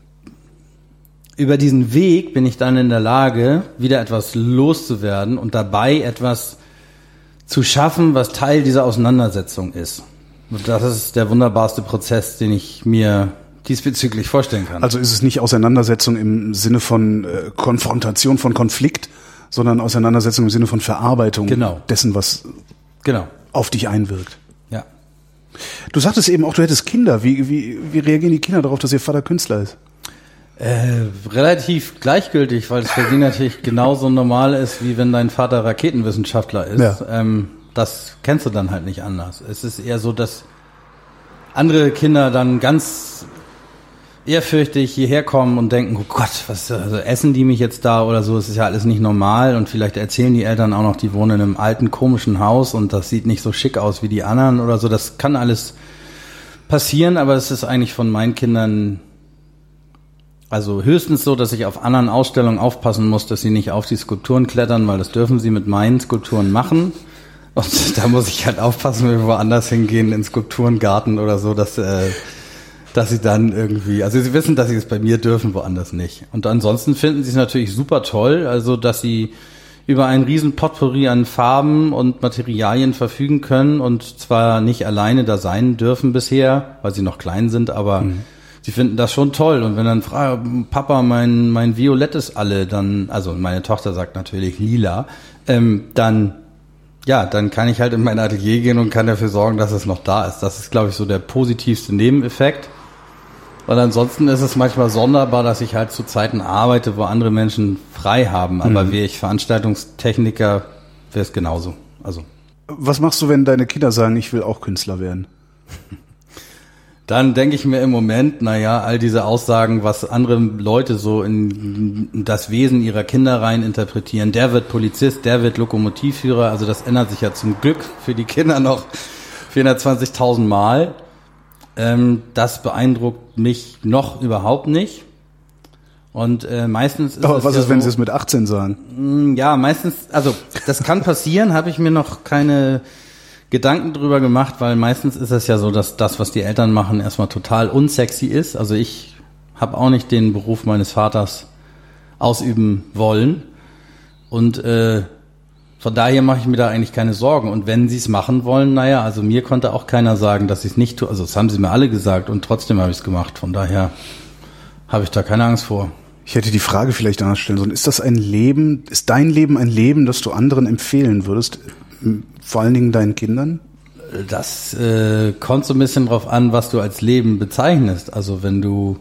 über diesen Weg bin ich dann in der Lage, wieder etwas loszuwerden und dabei etwas zu schaffen, was Teil dieser Auseinandersetzung ist. Und das ist der wunderbarste Prozess, den ich mir diesbezüglich vorstellen kann. Also ist es nicht Auseinandersetzung im Sinne von äh, Konfrontation, von Konflikt, sondern Auseinandersetzung im Sinne von Verarbeitung genau. dessen, was genau. auf dich einwirkt. Ja. Du sagtest eben auch, du hättest Kinder. Wie, wie, wie reagieren die Kinder darauf, dass ihr Vater Künstler ist? Äh, relativ gleichgültig, weil es für sie natürlich genauso normal ist, wie wenn dein Vater Raketenwissenschaftler ist. Ja. Ähm, das kennst du dann halt nicht anders. Es ist eher so, dass andere Kinder dann ganz ehrfürchtig hierher kommen und denken, oh Gott, was also essen die mich jetzt da oder so, es ist ja alles nicht normal und vielleicht erzählen die Eltern auch noch, die wohnen in einem alten, komischen Haus und das sieht nicht so schick aus wie die anderen oder so, das kann alles passieren, aber es ist eigentlich von meinen Kindern also höchstens so, dass ich auf anderen Ausstellungen aufpassen muss, dass sie nicht auf die Skulpturen klettern, weil das dürfen sie mit meinen Skulpturen machen und da muss ich halt aufpassen, wenn wir woanders hingehen, in Skulpturengarten oder so, dass äh, dass sie dann irgendwie, also sie wissen, dass sie es bei mir dürfen, woanders nicht. Und ansonsten finden sie es natürlich super toll, also dass sie über einen riesen Potpourri an Farben und Materialien verfügen können und zwar nicht alleine da sein dürfen bisher, weil sie noch klein sind, aber mhm. sie finden das schon toll. Und wenn dann fragen, Papa, mein mein Violett ist alle, dann, also meine Tochter sagt natürlich lila, ähm, dann ja, dann kann ich halt in mein Atelier gehen und kann dafür sorgen, dass es noch da ist. Das ist, glaube ich, so der positivste Nebeneffekt. Weil ansonsten ist es manchmal sonderbar, dass ich halt zu Zeiten arbeite, wo andere Menschen frei haben. Aber mhm. wäre ich Veranstaltungstechniker, wäre es genauso. Also. Was machst du, wenn deine Kinder sagen, ich will auch Künstler werden? Dann denke ich mir im Moment, naja, all diese Aussagen, was andere Leute so in das Wesen ihrer Kinder rein interpretieren. Der wird Polizist, der wird Lokomotivführer. Also das ändert sich ja zum Glück für die Kinder noch vierhundertzwanzigtausend Mal. Ähm, das beeindruckt mich noch überhaupt nicht. Und äh, meistens ist Aber was ja ist, wenn so, sie es mit achtzehn sagen? Ja, meistens, also das kann passieren, habe ich mir noch keine Gedanken drüber gemacht, weil meistens ist es ja so, dass das, was die Eltern machen, erstmal total unsexy ist. Also ich habe auch nicht den Beruf meines Vaters ausüben wollen. Und äh, von daher mache ich mir da eigentlich keine Sorgen. Und wenn sie es machen wollen, naja, also mir konnte auch keiner sagen, dass ich es nicht tue. Also das haben sie mir alle gesagt und trotzdem habe ich es gemacht. Von daher habe ich da keine Angst vor. Ich hätte die Frage vielleicht anders stellen sollen. Ist das ein Leben, ist dein Leben ein Leben, das du anderen empfehlen würdest? Vor allen Dingen deinen Kindern? Das äh, kommt so ein bisschen drauf an, was du als Leben bezeichnest. Also wenn du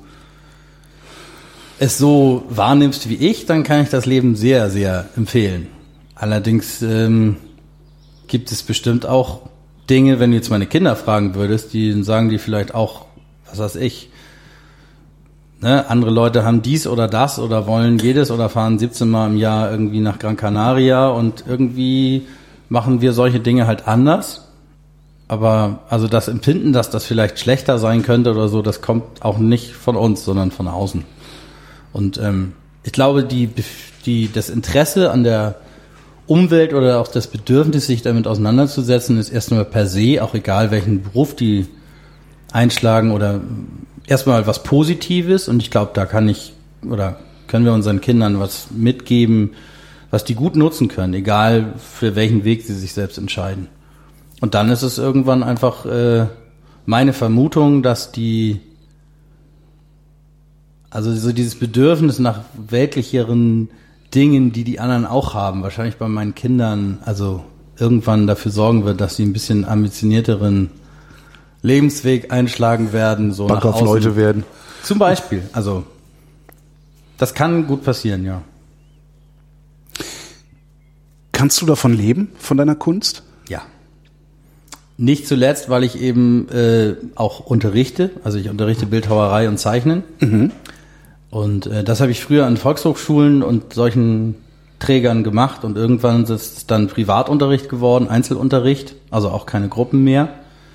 es so wahrnimmst wie ich, dann kann ich das Leben sehr, sehr empfehlen. Allerdings ähm, gibt es bestimmt auch Dinge, wenn du jetzt meine Kinder fragen würdest, die sagen die vielleicht auch, was weiß ich, ne, andere Leute haben dies oder das oder wollen jedes oder fahren siebzehn Mal im Jahr irgendwie nach Gran Canaria und irgendwie machen wir solche Dinge halt anders. Aber also das Empfinden, dass das vielleicht schlechter sein könnte oder so, das kommt auch nicht von uns, sondern von außen. Und ähm, ich glaube, die, die, das Interesse an der Umwelt oder auch das Bedürfnis, sich damit auseinanderzusetzen, ist erstmal per se, auch egal welchen Beruf die einschlagen oder erstmal was Positives. Und ich glaube, da kann ich oder können wir unseren Kindern was mitgeben, was die gut nutzen können, egal für welchen Weg sie sich selbst entscheiden. Und dann ist es irgendwann einfach äh, meine Vermutung, dass die, also so dieses Bedürfnis nach weltlicheren Dingen, die die anderen auch haben, wahrscheinlich bei meinen Kindern, also irgendwann dafür sorgen wird, dass sie ein bisschen ambitionierteren Lebensweg einschlagen werden, so nach außen. Leute werden. Zum Beispiel, also das kann gut passieren, ja. Kannst du davon leben, von deiner Kunst? Ja. Nicht zuletzt, weil ich eben äh, auch unterrichte, also ich unterrichte Bildhauerei und Zeichnen. Mhm. Und äh, das habe ich früher an Volkshochschulen und solchen Trägern gemacht und irgendwann ist es dann Privatunterricht geworden, Einzelunterricht, also auch keine Gruppen mehr.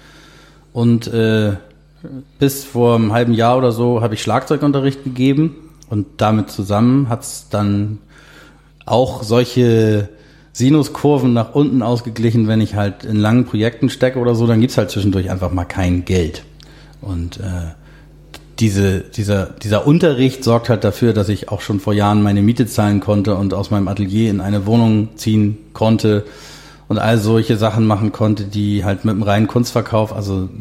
Und äh, bis vor einem halben Jahr oder so habe ich Schlagzeugunterricht gegeben und damit zusammen hat es dann auch solche Sinuskurven nach unten ausgeglichen, wenn ich halt in langen Projekten stecke oder so, dann gibt's halt zwischendurch einfach mal kein Geld. Und äh, diese, dieser, dieser Unterricht sorgt halt dafür, dass ich auch schon vor Jahren meine Miete zahlen konnte und aus meinem Atelier in eine Wohnung ziehen konnte und all solche Sachen machen konnte, die halt mit dem reinen Kunstverkauf, also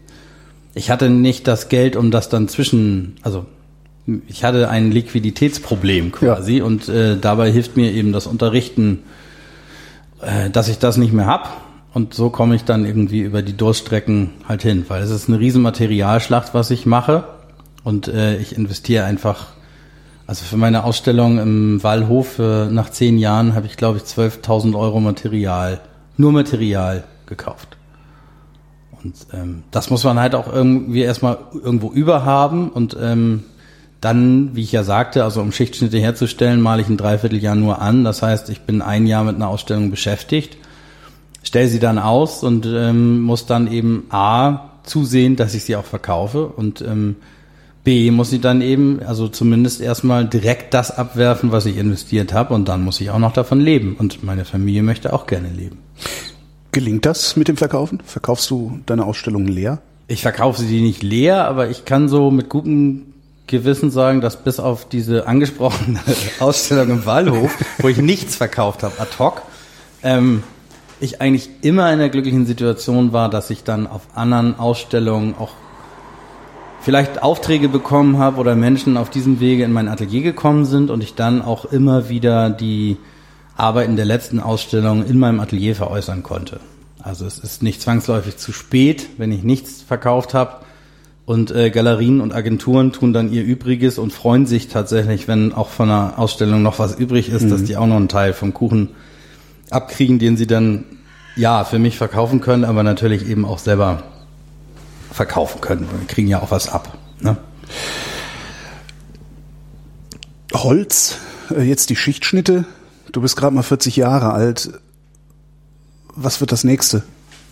ich hatte nicht das Geld, um das dann zwischen, also ich hatte ein Liquiditätsproblem quasi ja. und äh, dabei hilft mir eben das Unterrichten, äh, dass ich das nicht mehr hab. Und so komme ich dann irgendwie über die Durststrecken halt hin, weil es ist eine riesen Materialschlacht, was ich mache. Und äh, ich investiere einfach, also für meine Ausstellung im Wallhof äh, nach zehn Jahren habe ich, glaube ich, zwölftausend Euro Material, nur Material gekauft. Und ähm, das muss man halt auch irgendwie erstmal irgendwo überhaben. Und ähm, dann, wie ich ja sagte, also um Schichtschnitte herzustellen, male ich ein Dreivierteljahr nur an. Das heißt, ich bin ein Jahr mit einer Ausstellung beschäftigt, stelle sie dann aus und ähm, muss dann eben A, zusehen, dass ich sie auch verkaufe und ähm, B, muss ich dann eben, also zumindest erstmal direkt das abwerfen, was ich investiert habe und dann muss ich auch noch davon leben und meine Familie möchte auch gerne leben. Gelingt das mit dem Verkaufen? Verkaufst du deine Ausstellungen leer? Ich verkaufe sie nicht leer, aber ich kann so mit gutem Gewissen sagen, dass bis auf diese angesprochene Ausstellung im Wallhof, wo ich nichts verkauft habe, ad hoc, ähm, ich eigentlich immer in der glücklichen Situation war, dass ich dann auf anderen Ausstellungen auch vielleicht Aufträge bekommen habe oder Menschen auf diesem Wege in mein Atelier gekommen sind und ich dann auch immer wieder die Arbeiten der letzten Ausstellung in meinem Atelier veräußern konnte. Also es ist nicht zwangsläufig zu spät, wenn ich nichts verkauft habe und äh, Galerien und Agenturen tun dann ihr Übriges und freuen sich tatsächlich, wenn auch von einer Ausstellung noch was übrig ist, mhm. dass die auch noch einen Teil vom Kuchen abkriegen, den sie dann ja für mich verkaufen können, aber natürlich eben auch selber verkaufen können. Wir kriegen ja auch was ab. Ne? Holz, jetzt die Schichtschnitte. Du bist gerade mal vierzig Jahre alt. Was wird das nächste?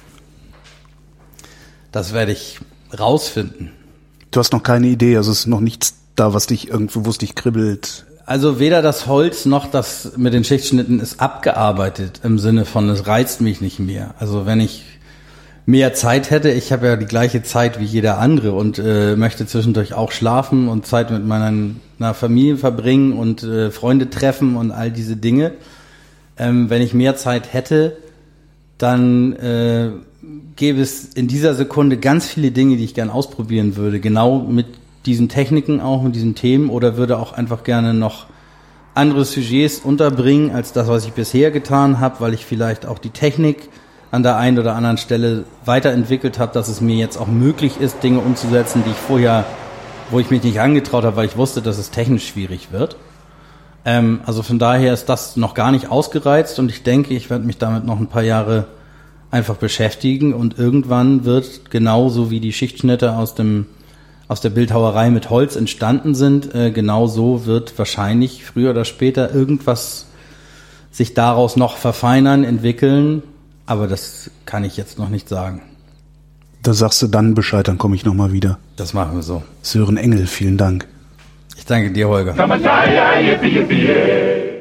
Das werde ich rausfinden. Du hast noch keine Idee, also es ist noch nichts da, was dich irgendwo, wo es dich kribbelt. Also weder das Holz noch das mit den Schichtschnitten ist abgearbeitet im Sinne von, es reizt mich nicht mehr. Also wenn ich mehr Zeit hätte, ich habe ja die gleiche Zeit wie jeder andere und äh, möchte zwischendurch auch schlafen und Zeit mit meiner Familie verbringen und äh, Freunde treffen und all diese Dinge. Ähm, wenn ich mehr Zeit hätte, dann äh, gäbe es in dieser Sekunde ganz viele Dinge, die ich gern ausprobieren würde, genau mit diesen Techniken auch, mit diesen Themen oder würde auch einfach gerne noch andere Sujets unterbringen als das, was ich bisher getan habe, weil ich vielleicht auch die Technik an der einen oder anderen Stelle weiterentwickelt habe, dass es mir jetzt auch möglich ist, Dinge umzusetzen, die ich vorher, wo ich mich nicht angetraut habe, weil ich wusste, dass es technisch schwierig wird. Ähm, also von daher ist das noch gar nicht ausgereizt und ich denke, ich werde mich damit noch ein paar Jahre einfach beschäftigen und irgendwann wird genauso wie die Schichtschnitte aus dem aus der Bildhauerei mit Holz entstanden sind, äh, genauso wird wahrscheinlich früher oder später irgendwas sich daraus noch verfeinern, entwickeln. Aber das kann ich jetzt noch nicht sagen. Da sagst du dann Bescheid, dann komme ich nochmal wieder. Das machen wir so. Sören Engel, vielen Dank. Ich danke dir, Holger.